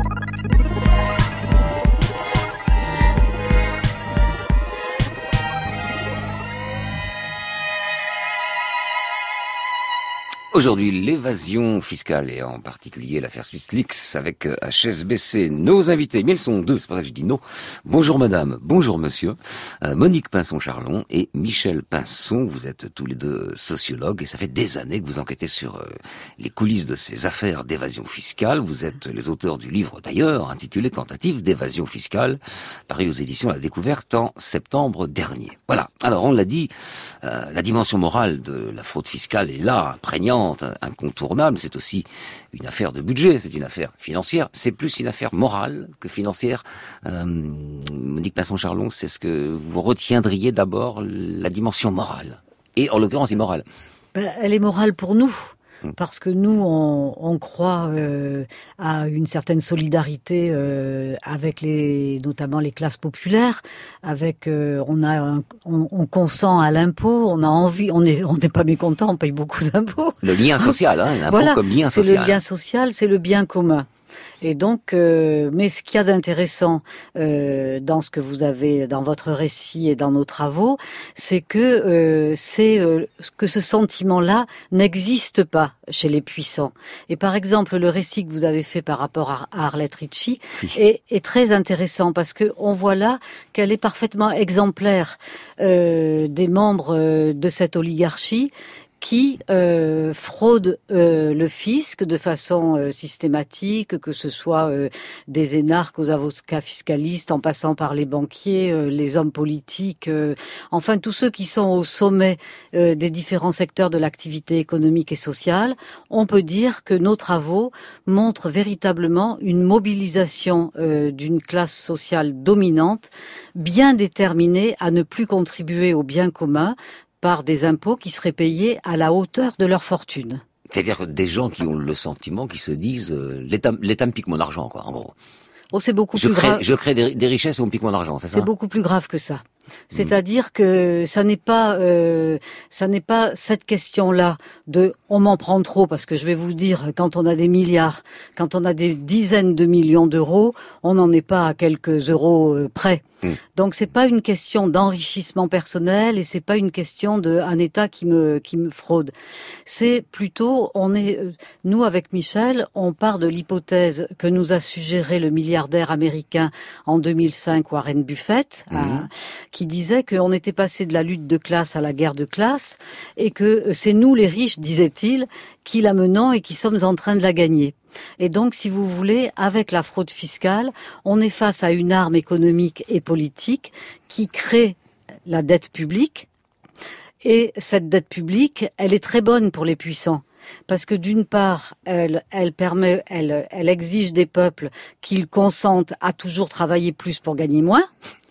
Aujourd'hui, l'évasion fiscale et en particulier l'affaire SwissLeaks avec H S B C. Nos invités, mais ils sont deux, c'est pour ça que je dis non. Bonjour madame, bonjour monsieur. Euh, Monique Pinson-Charlon et Michel Pinson. Vous êtes tous les deux sociologues et ça fait des années que vous enquêtez sur euh, les coulisses de ces affaires d'évasion fiscale. Vous êtes les auteurs du livre d'ailleurs intitulé Tentative d'évasion fiscale, paru aux éditions La Découverte en septembre dernier. Voilà. Alors on l'a dit, euh, la dimension morale de la fraude fiscale est là, prégnante, incontournable. C'est aussi une affaire de budget, c'est une affaire financière, c'est plus une affaire morale que financière. Euh, Monique Pinson-Charlon, c'est ce que vous retiendriez d'abord, la dimension morale, et en l'occurrence immorale. Ben, elle est morale pour nous. Parce que nous, on, on croit euh, à une certaine solidarité euh, avec les, notamment les classes populaires. Avec, euh, on a, un, on, on consent à l'impôt, on a envie, on est, on n'est pas mécontent, on paye beaucoup d'impôts. Le lien social, hein, l'impôt voilà, comme lien c'est social. Le lien social, c'est le bien commun. Et donc, euh, mais ce qu'il y a d'intéressant euh, dans ce que vous avez, dans votre récit et dans nos travaux, c'est que euh, c'est euh, que ce sentiment-là n'existe pas chez les puissants. Et par exemple, le récit que vous avez fait par rapport à, à Arlette Ritchie oui. est, est très intéressant parce que on voit là qu'elle est parfaitement exemplaire euh, des membres euh, de cette oligarchie qui euh, fraudent euh, le fisc de façon euh, systématique, que ce soit euh, des énarques aux avocats fiscalistes, en passant par les banquiers, euh, les hommes politiques, euh, enfin tous ceux qui sont au sommet euh, des différents secteurs de l'activité économique et sociale. On peut dire que nos travaux montrent véritablement une mobilisation euh, d'une classe sociale dominante, bien déterminée à ne plus contribuer au bien commun, par des impôts qui seraient payés à la hauteur de leur fortune. C'est-à-dire des gens qui ont le sentiment, qui se disent euh, l'État, l'État me pique mon argent, quoi, en gros. Oh, c'est beaucoup je plus crée, grave. Je crée des, des richesses et on me pique mon argent, c'est ça? C'est beaucoup plus grave que ça. C'est-à-dire mmh. que ça n'est pas, euh, ça n'est pas cette question-là de on m'en prend trop, parce que je vais vous dire, quand on a des milliards, quand on a des dizaines de millions d'euros, on n'en est pas à quelques euros euh, près. Mmh. Donc c'est pas une question d'enrichissement personnel et c'est pas une question de un État qui me qui me fraude. C'est plutôt on est nous avec Michel, on part de l'hypothèse que nous a suggéré le milliardaire américain en deux mille cinq Warren Buffett, mmh. à, qui disait qu'on était passé de la lutte de classe à la guerre de classe et que c'est nous les riches, disait-il, qui la menons et qui sommes en train de la gagner. Et donc, si vous voulez, avec la fraude fiscale, on est face à une arme économique et politique qui crée la dette publique. Et cette dette publique, elle est très bonne pour les puissants. Parce que d'une part, elle, elle permet, elle, elle exige des peuples qu'ils consentent à toujours travailler plus pour gagner moins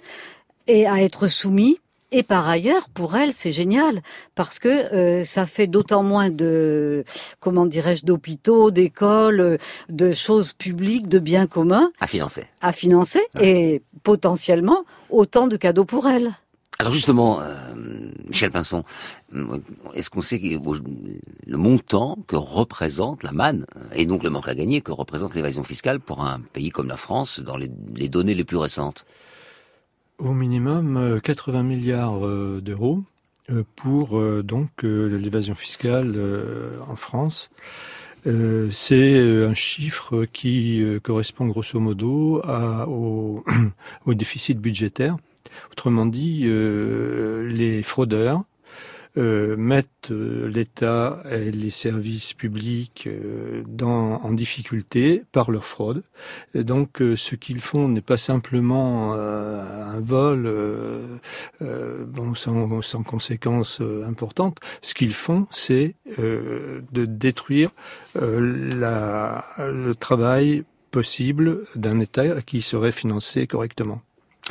et à être soumis. Et par ailleurs, pour elle, c'est génial parce que euh, ça fait d'autant moins de, comment dirais-je, d'hôpitaux, d'écoles, de choses publiques, de biens communs à financer, à financer, ouais. Et potentiellement autant de cadeaux pour elle. Alors justement, euh, Michel Pinson, est-ce qu'on sait le montant que représente la manne et donc le manque à gagner que représente l'évasion fiscale pour un pays comme la France dans les, les données les plus récentes? Au minimum quatre-vingts milliards d'euros pour donc l'évasion fiscale en France. C'est un chiffre qui correspond grosso modo à, au, au déficit budgétaire. Autrement dit, les fraudeurs euh, mettent euh, l'État et les services publics euh, dans, en difficulté par leur fraude. Et donc, euh, ce qu'ils font n'est pas simplement euh, un vol euh, euh, bon, sans, sans conséquences euh, importantes. Ce qu'ils font, c'est euh, de détruire euh, la, le travail possible d'un État qui serait financé correctement.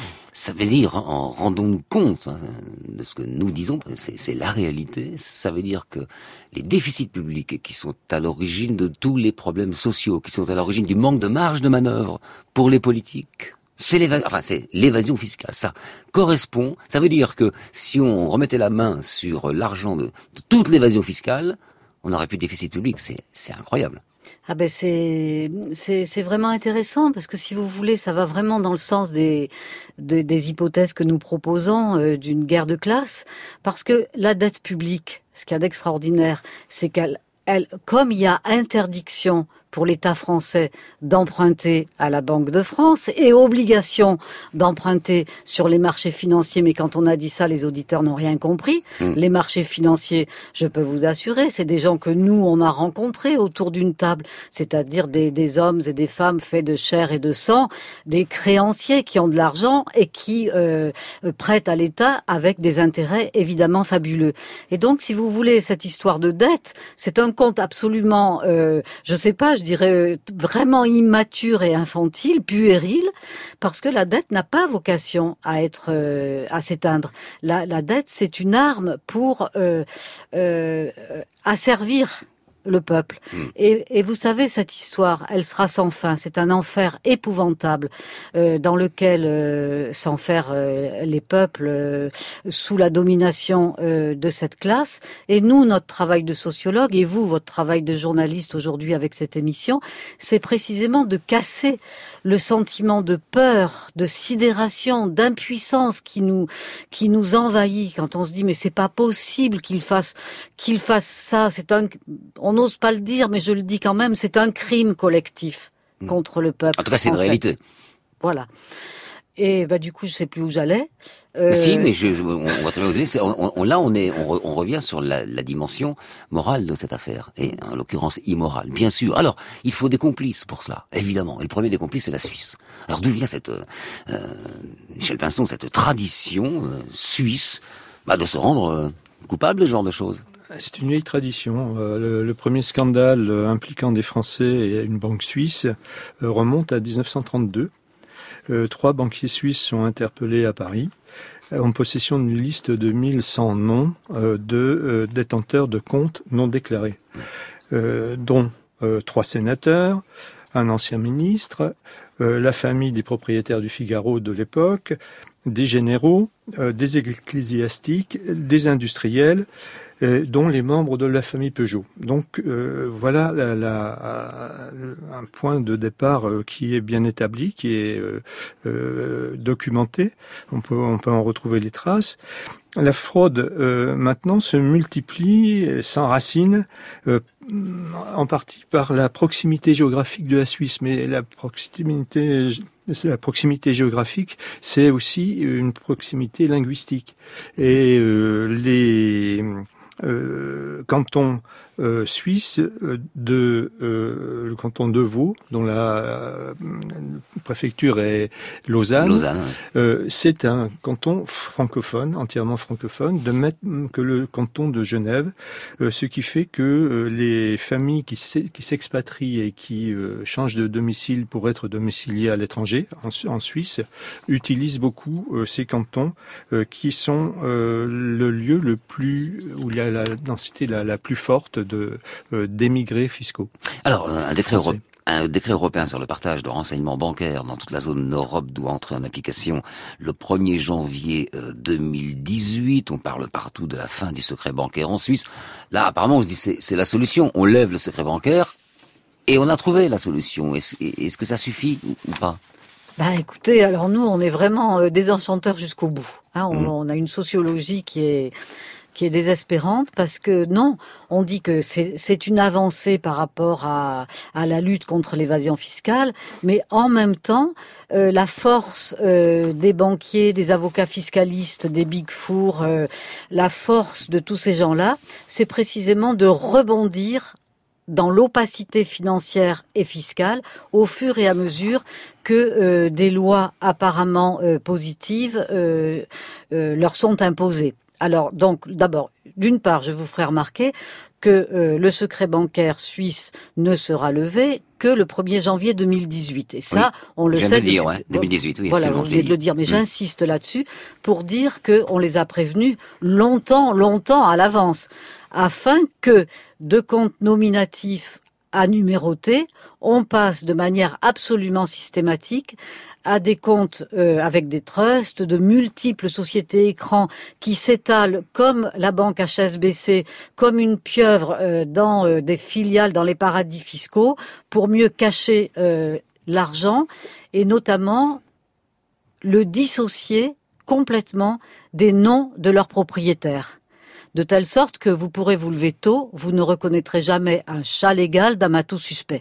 Ça veut dire, en rendons-nous compte hein, de ce que nous disons, c'est, c'est la réalité, ça veut dire que les déficits publics qui sont à l'origine de tous les problèmes sociaux, qui sont à l'origine du manque de marge de manœuvre pour les politiques, c'est l'évasion, enfin, c'est l'évasion fiscale. Ça correspond, ça veut dire que si on remettait la main sur l'argent de, de toute l'évasion fiscale, on n'aurait plus de déficit public. C'est, c'est incroyable. Ah ben c'est c'est c'est vraiment intéressant parce que si vous voulez, ça va vraiment dans le sens des des, des hypothèses que nous proposons euh, d'une guerre de classe, parce que la dette publique, ce qu'il y a d'extraordinaire, c'est qu'elle elle comme il y a interdiction pour l'État français d'emprunter à la Banque de France et obligation d'emprunter sur les marchés financiers. Mais quand on a dit ça, les auditeurs n'ont rien compris. Mmh. Les marchés financiers, je peux vous assurer, c'est des gens que nous, on a rencontrés autour d'une table, c'est-à-dire des, des hommes et des femmes faits de chair et de sang, des créanciers qui ont de l'argent et qui euh, prêtent à l'État avec des intérêts évidemment fabuleux. Et donc, si vous voulez, cette histoire de dette, c'est un conte absolument, euh, je sais pas, je dirais vraiment immature et infantile, puéril, parce que la dette n'a pas vocation à être euh, à s'éteindre. La, la dette, c'est une arme pour euh, euh, asservir le peuple. Mmh. Et, et vous savez, cette histoire, elle sera sans fin. C'est un enfer épouvantable euh, dans lequel euh, s'enferment euh, les peuples euh, sous la domination euh, de cette classe. Et nous, notre travail de sociologue, et vous, votre travail de journaliste aujourd'hui avec cette émission, c'est précisément de casser le sentiment de peur, de sidération, d'impuissance qui nous qui nous envahit quand on se dit mais c'est pas possible qu'il fasse qu'il fasse ça. C'est un on n'ose pas le dire, mais je le dis quand même, c'est un crime collectif contre le peuple. En tout cas, c'est une réalité. Voilà. Et bah du coup, je sais plus où j'allais. Euh... Si, mais je, je, on va très bien vous aider. On, on, là, on est, on, re, on revient sur la, la dimension morale de cette affaire, et en l'occurrence immorale, bien sûr. Alors, il faut des complices pour cela, évidemment. Et le premier des complices, c'est la Suisse. Alors, d'où vient cette, euh, Michel Pinsonne, cette tradition euh, suisse, bah, de se rendre euh, coupable de ce genre de choses? C'est une vieille tradition. Euh, le, le premier scandale euh, impliquant des Français et une banque suisse euh, remonte à dix-neuf cent trente-deux. Euh, trois banquiers suisses sont interpellés à Paris euh, en possession d'une liste de mille cent noms euh, de euh, détenteurs de comptes non déclarés, euh, dont euh, trois sénateurs, un ancien ministre, euh, la famille des propriétaires du Figaro de l'époque, des généraux, euh, des ecclésiastiques, des industriels, euh, dont les membres de la famille Peugeot. Donc euh, voilà la, la, un point de départ euh, qui est bien établi, qui est euh, euh, documenté. On peut, on peut en retrouver les traces. La fraude euh, maintenant se multiplie, s'enracine euh, en partie par la proximité géographique de la Suisse, mais la proximité La proximité géographique, c'est aussi une proximité linguistique. Et euh, les euh, cantons euh, suisses de euh, le canton de Vaud, dont la euh, préfecture est Lausanne, Lausanne ouais. euh, c'est un canton francophone, entièrement francophone, de même que le canton de Genève, euh, ce qui fait que euh, les familles qui, qui s'expatrient et qui euh, changent de domicile pour être domiciliées à l'étranger, en, en Suisse, utilisent beaucoup euh, ces cantons euh, qui sont euh, le lieu le plus où il y a la densité la, la plus forte de euh, d'émigrés fiscaux. Alors, un décret, euro- un décret européen sur le partage de renseignements bancaires dans toute la zone Europe doit entrer en application le premier janvier deux mille dix-huit. On parle partout de la fin du secret bancaire en Suisse. Là, apparemment, on se dit c'est, c'est la solution. On lève le secret bancaire et on a trouvé la solution. Est-ce, est-ce que ça suffit ou, ou pas? Ben écoutez, alors nous, on est vraiment euh, des enchanteurs jusqu'au bout. Hein, on, mmh. on a une sociologie qui est qui est désespérante parce que non, on dit que c'est, c'est une avancée par rapport à, à la lutte contre l'évasion fiscale, mais en même temps, euh, la force euh, des banquiers, des avocats fiscalistes, des Big Four, euh, la force de tous ces gens-là, c'est précisément de rebondir dans l'opacité financière et fiscale au fur et à mesure que euh, des lois apparemment euh, positives euh, euh, leur sont imposées. Alors donc d'abord, d'une part, je vous ferai remarquer que euh, le secret bancaire suisse ne sera levé que le premier janvier deux mille dix-huit. Et ça, oui, on le je viens sait. de dire, ouais, deux mille dix-huit, oui, voilà, vous venez de le dire, mais mmh. j'insiste là-dessus pour dire qu'on les a prévenus longtemps, longtemps à l'avance, afin que de comptes nominatifs à numéroter, on passe de manière absolument systématique à des comptes euh, avec des trusts, de multiples sociétés écrans qui s'étalent comme la banque H S B C, comme une pieuvre euh, dans euh, des filiales dans les paradis fiscaux pour mieux cacher euh, l'argent et notamment le dissocier complètement des noms de leurs propriétaires. De telle sorte que vous pourrez vous lever tôt, vous ne reconnaîtrez jamais un chat légal d'un matou suspect.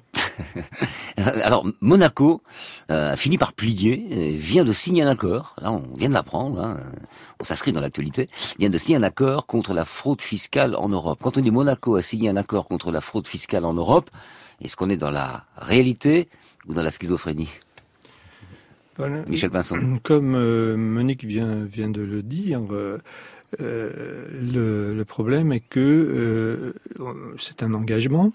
Alors, Monaco euh, a fini par plier, vient de signer un accord, là on vient de l'apprendre, hein, on s'inscrit dans l'actualité, vient de signer un accord contre la fraude fiscale en Europe. Quand on dit Monaco a signé un accord contre la fraude fiscale en Europe, est-ce qu'on est dans la réalité ou dans la schizophrénie ? Voilà. Michel Pinson. Comme euh, Monique vient, vient de le dire, euh, Euh, le, le problème est que euh, c'est un engagement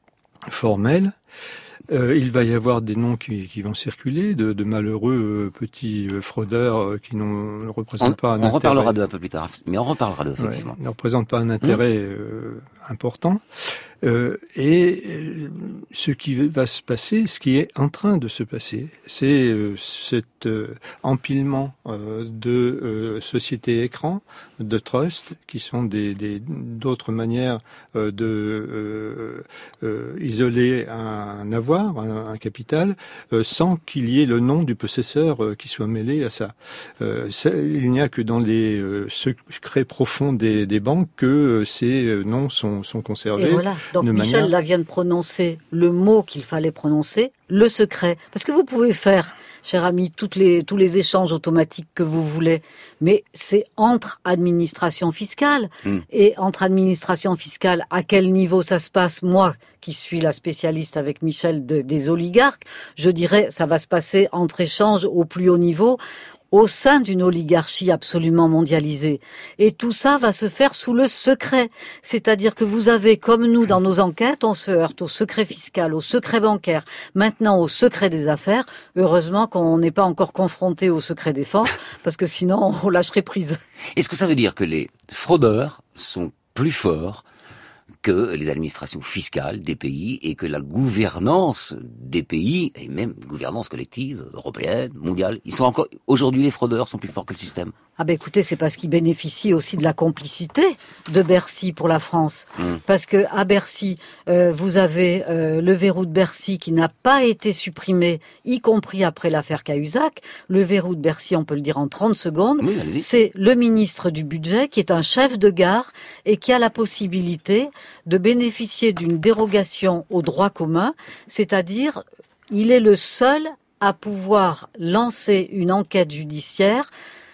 formel. Euh, il va y avoir des noms qui, qui vont circuler, de, de malheureux euh, petits euh, fraudeurs euh, qui ne représentent on, pas un on intérêt. On reparlera d'eux un peu plus tard, mais on reparlera d'eux, effectivement. Ouais, ne représentent pas un intérêt mmh. euh, important. Euh, et euh, ce qui va se passer, ce qui est en train de se passer, c'est euh, cet euh, empilement euh, de euh, sociétés écrans, de trusts, qui sont des, des d'autres manières euh, de euh, euh, isoler un avoir, un, un capital, euh, sans qu'il y ait le nom du possesseur euh, qui soit mêlé à ça. Euh, il n'y a que dans les euh, secrets profonds des, des banques que euh, ces euh, noms sont, sont conservés. Et voilà. Donc de Michel manière... là vient de prononcer le mot qu'il fallait prononcer, le secret. Parce que vous pouvez faire, cher ami, toutes les, tous les échanges automatiques que vous voulez, mais c'est entre administrations fiscales. Mmh. Et entre administrations fiscales, à quel niveau ça se passe ? Moi, qui suis la spécialiste avec Michel de, des oligarques, je dirais ça va se passer entre échanges au plus haut niveau, au sein d'une oligarchie absolument mondialisée. Et tout ça va se faire sous le secret. C'est-à-dire que vous avez, comme nous dans nos enquêtes, on se heurte au secret fiscal, au secret bancaire, maintenant au secret des affaires. Heureusement qu'on n'est pas encore confronté au secret défense, parce que sinon on lâcherait prise. Est-ce que ça veut dire que les fraudeurs sont plus forts que les administrations fiscales des pays et que la gouvernance des pays, et même gouvernance collective, européenne, mondiale, ils sont encore, aujourd'hui les fraudeurs sont plus forts que le système? Ah ben écoutez, c'est parce qu'ils bénéficient aussi de la complicité de Bercy pour la France. Mmh. Parce que à Bercy, euh, vous avez euh, le verrou de Bercy qui n'a pas été supprimé, y compris après l'affaire Cahuzac. Le verrou de Bercy, on peut le dire en trente secondes, oui, c'est le ministre du budget qui est un chef de gare et qui a la possibilité de bénéficier d'une dérogation au droit commun, c'est-à-dire il est le seul à pouvoir lancer une enquête judiciaire,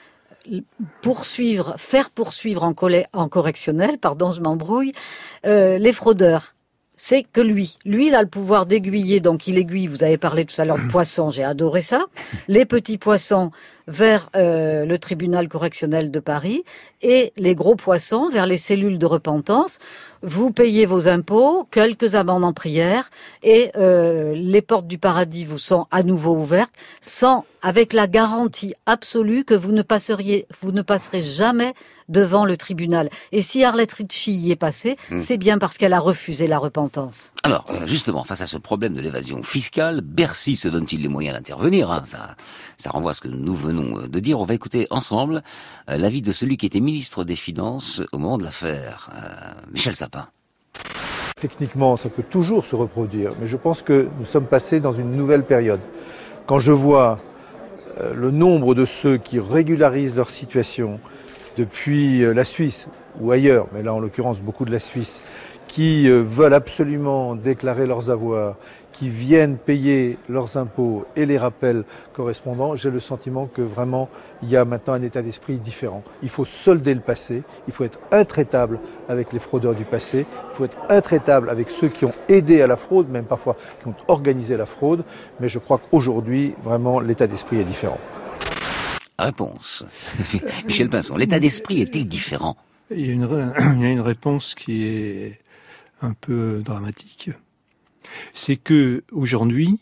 poursuivre, faire poursuivre en, collè- en correctionnel, pardon, je m'embrouille, euh, les fraudeurs. C'est que lui, lui, il a le pouvoir d'aiguiller, donc il aiguille, vous avez parlé tout à l'heure de poissons, j'ai adoré ça, les petits poissons vers euh, le tribunal correctionnel de Paris et les gros poissons vers les cellules de repentance. Vous payez vos impôts, quelques amendes en prière et euh, les portes du paradis vous sont à nouveau ouvertes, sans, avec la garantie absolue que vous ne passeriez, vous ne passerez jamais devant le tribunal. Et si Arlette Ritchie y est passée, mmh. c'est bien parce qu'elle a refusé la repentance. Alors, euh, justement, face à ce problème de l'évasion fiscale, Bercy se donne-t-il les moyens d'intervenir, hein, ça, ça renvoie à ce que nous venons de dire. On va écouter ensemble euh, l'avis de celui qui était ministre des Finances au moment de l'affaire, euh, Michel Sapin. Techniquement, ça peut toujours se reproduire, mais je pense que nous sommes passés dans une nouvelle période. Quand je vois euh, le nombre de ceux qui régularisent leur situation depuis la Suisse ou ailleurs, mais là en l'occurrence beaucoup de la Suisse, qui veulent absolument déclarer leurs avoirs, qui viennent payer leurs impôts et les rappels correspondants, j'ai le sentiment que vraiment il y a maintenant un état d'esprit différent. Il faut solder le passé, il faut être intraitable avec les fraudeurs du passé, il faut être intraitable avec ceux qui ont aidé à la fraude, même parfois qui ont organisé la fraude, mais je crois qu'aujourd'hui, vraiment, l'état d'esprit est différent. Réponse. Michel Pinson, l'état d'esprit est-il différent ? Il y a une, il y a une réponse qui est un peu dramatique. C'est que aujourd'hui,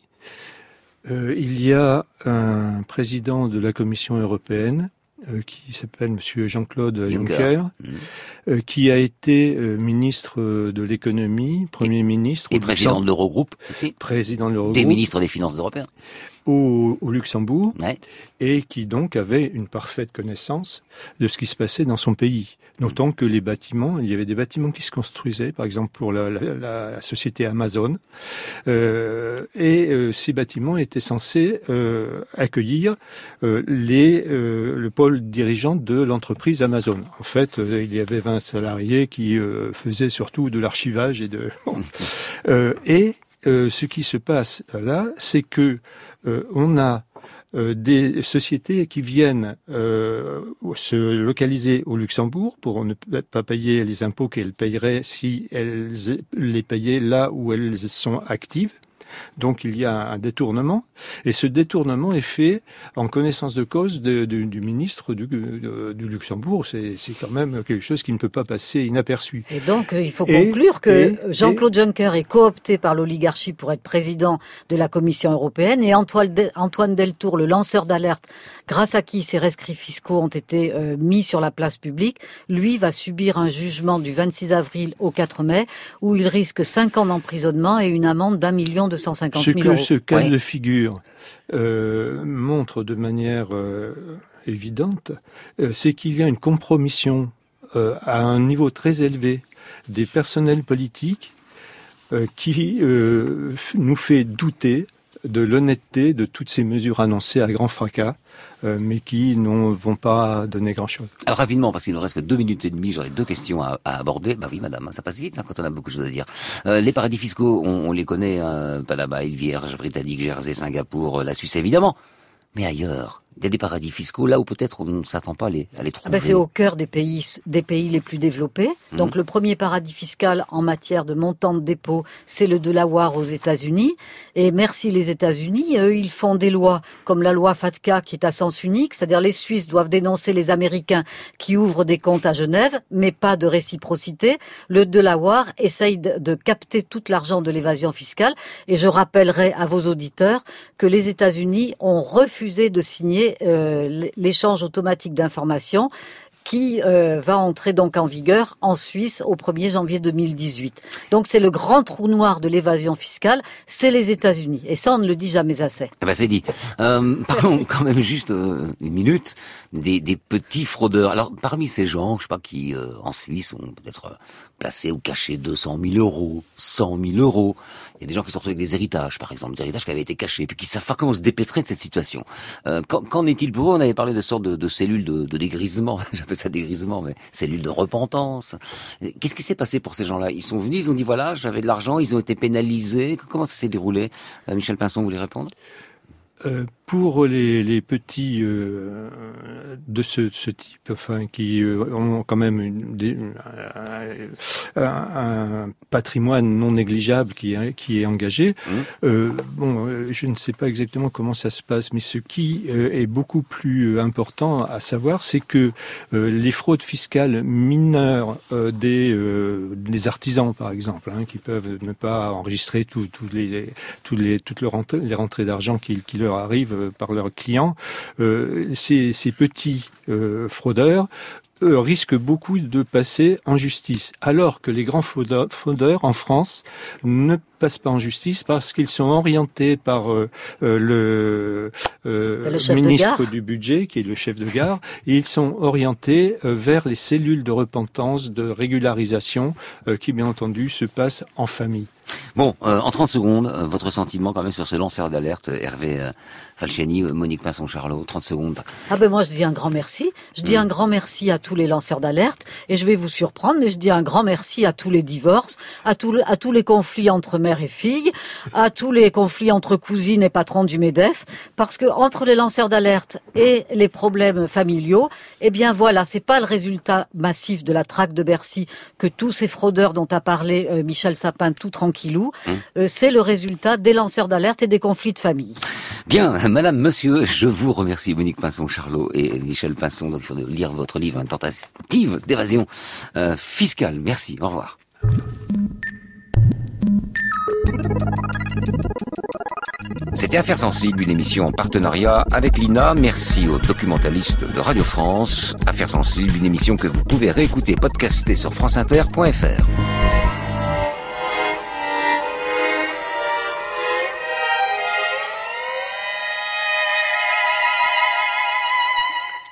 euh, il y a un président de la Commission européenne euh, qui s'appelle Monsieur Jean-Claude Juncker, mmh. euh, qui a été euh, ministre de l'économie, premier ministre, et président de l'Eurogroupe, aussi. président de l'Eurogroupe, des ministres des Finances européens. Au, au Luxembourg, ouais. et qui donc avait une parfaite connaissance de ce qui se passait dans son pays. Notant que les bâtiments, il y avait des bâtiments qui se construisaient, par exemple pour la, la, la société Amazon, euh, et euh, ces bâtiments étaient censés euh, accueillir euh, les, euh, le pôle dirigeant de l'entreprise Amazon. En fait, euh, il y avait vingt salariés qui euh, faisaient surtout de l'archivage et de... euh, et euh, ce qui se passe là, c'est que euh, on a euh, des sociétés qui viennent euh, se localiser au Luxembourg pour ne pas payer les impôts qu'elles paieraient si elles les payaient là où elles sont actives. Donc il y a un détournement, et ce détournement est fait en connaissance de cause de, de, du ministre du, de, du Luxembourg. C'est, c'est quand même quelque chose qui ne peut pas passer inaperçu. Et donc il faut et, conclure que et, Jean-Claude et, Juncker est coopté par l'oligarchie pour être président de la Commission européenne, et Antoine, de, Antoine Deltour, le lanceur d'alerte, grâce à qui ces rescrits fiscaux ont été euh, mis sur la place publique, lui va subir un jugement du vingt-six avril au quatre mai, où il risque cinq ans d'emprisonnement et une amende d'un million de cent cinquante mille euros. Ce que ce cas ouais. de figure euh, montre de manière euh, évidente, euh, c'est qu'il y a une compromission euh, à un niveau très élevé des personnels politiques euh, qui euh, nous fait douter de l'honnêteté de toutes ces mesures annoncées à grand fracas, euh, mais qui ne vont pas donner grand-chose. Alors rapidement, parce qu'il ne reste que deux minutes et demie, j'aurais deux questions à, à aborder. Bah oui, madame, ça passe vite hein, quand on a beaucoup de choses à dire. Euh, les paradis fiscaux, on, on les connaît, hein, Panama, îles Vierges, Britannique, Jersey, Singapour, la Suisse évidemment. Mais ailleurs, il y a des paradis fiscaux là où peut-être on ne s'attend pas à les, à les trouver. Ah ben c'est au cœur des pays, des pays les plus développés. Mmh. Donc le premier paradis fiscal en matière de montant de dépôt, c'est le Delaware aux États-Unis. Et merci les États-Unis, eux ils font des lois comme la loi FATCA qui est à sens unique, c'est-à-dire les Suisses doivent dénoncer les Américains qui ouvrent des comptes à Genève, mais pas de réciprocité. Le Delaware essaye de, de capter tout l'argent de l'évasion fiscale. Et je rappellerai à vos auditeurs que les États-Unis ont refusé de signer Euh, l'échange automatique d'informations qui euh, va entrer donc en vigueur en Suisse au premier janvier deux mille dix-huit. Donc c'est le grand trou noir de l'évasion fiscale, c'est les États-Unis. Et ça, on ne le dit jamais assez. Eh ben c'est dit. Euh, parlons quand même juste euh, une minute des, des petits fraudeurs. Alors parmi ces gens, je sais pas qui euh, en Suisse ont peut-être euh, placé ou caché deux cent mille euros, cent mille euros. Il y a des gens qui sont retrouvés avec des héritages, par exemple, des héritages qui avaient été cachés, puis qui savent pas comment se dépêtrer de cette situation. Euh, qu'en, qu'en est-il pour eux? On avait parlé de sortes de, de cellules de, de dégrisement, j'appelle ça dégrisement, mais cellules de repentance. Qu'est-ce qui s'est passé pour ces gens-là? Ils sont venus, ils ont dit voilà, j'avais de l'argent, ils ont été pénalisés. Comment ça s'est déroulé? euh, Michel Pinson, vous voulez répondre? Euh, pour les, les petits euh, de ce, ce type, enfin qui euh, ont quand même une, des, un, un patrimoine non négligeable qui est, qui est engagé. Mmh. Euh, bon, euh, je ne sais pas exactement comment ça se passe, mais ce qui euh, est beaucoup plus important à savoir, c'est que euh, les fraudes fiscales mineures euh, des, euh, des artisans, par exemple, hein, qui peuvent ne pas enregistrer tout, tout les, tout les, toutes leurs rentrées, les rentrées d'argent qui, qui leur arrivent par leurs clients, euh, ces, ces petits euh, fraudeurs euh, risquent beaucoup de passer en justice, alors que les grands fraudeurs, fraudeurs en France ne passent pas en justice parce qu'ils sont orientés par euh, euh, le, euh, le ministre du budget, qui est le chef de gare, et ils sont orientés euh, vers les cellules de repentance, de régularisation, euh, qui bien entendu se passent en famille. Bon, euh, en trente secondes, euh, votre sentiment quand même sur ce lanceur d'alerte, Hervé euh, Falciani, euh, Monique Pinson-Charlot, trente secondes. Ah ben moi je dis un grand merci. Je dis mmh. un grand merci à tous les lanceurs d'alerte et je vais vous surprendre, mais je dis un grand merci à tous les divorces, à, tout le, à tous les conflits entre mère et fille, à tous les conflits entre cousines et patrons du MEDEF, parce que entre les lanceurs d'alerte et les problèmes familiaux, eh bien voilà, c'est pas le résultat massif de la traque de Bercy que tous ces fraudeurs dont a parlé euh, Michel Sapin tout tranquillou, mmh. euh, c'est le résultat des lanceurs d'alerte et des conflits de famille. Bien, madame, monsieur, je vous remercie, Monique Pinson-Charlot et Michel Pinson, donc il faut lire votre livre, une tentative d'évasion euh, fiscale. Merci, au revoir. C'était Affaires sensibles, une émission en partenariat avec l'I N A. Merci aux documentalistes de Radio France. Affaires sensibles, une émission que vous pouvez réécouter, podcaster sur franceinter point f r.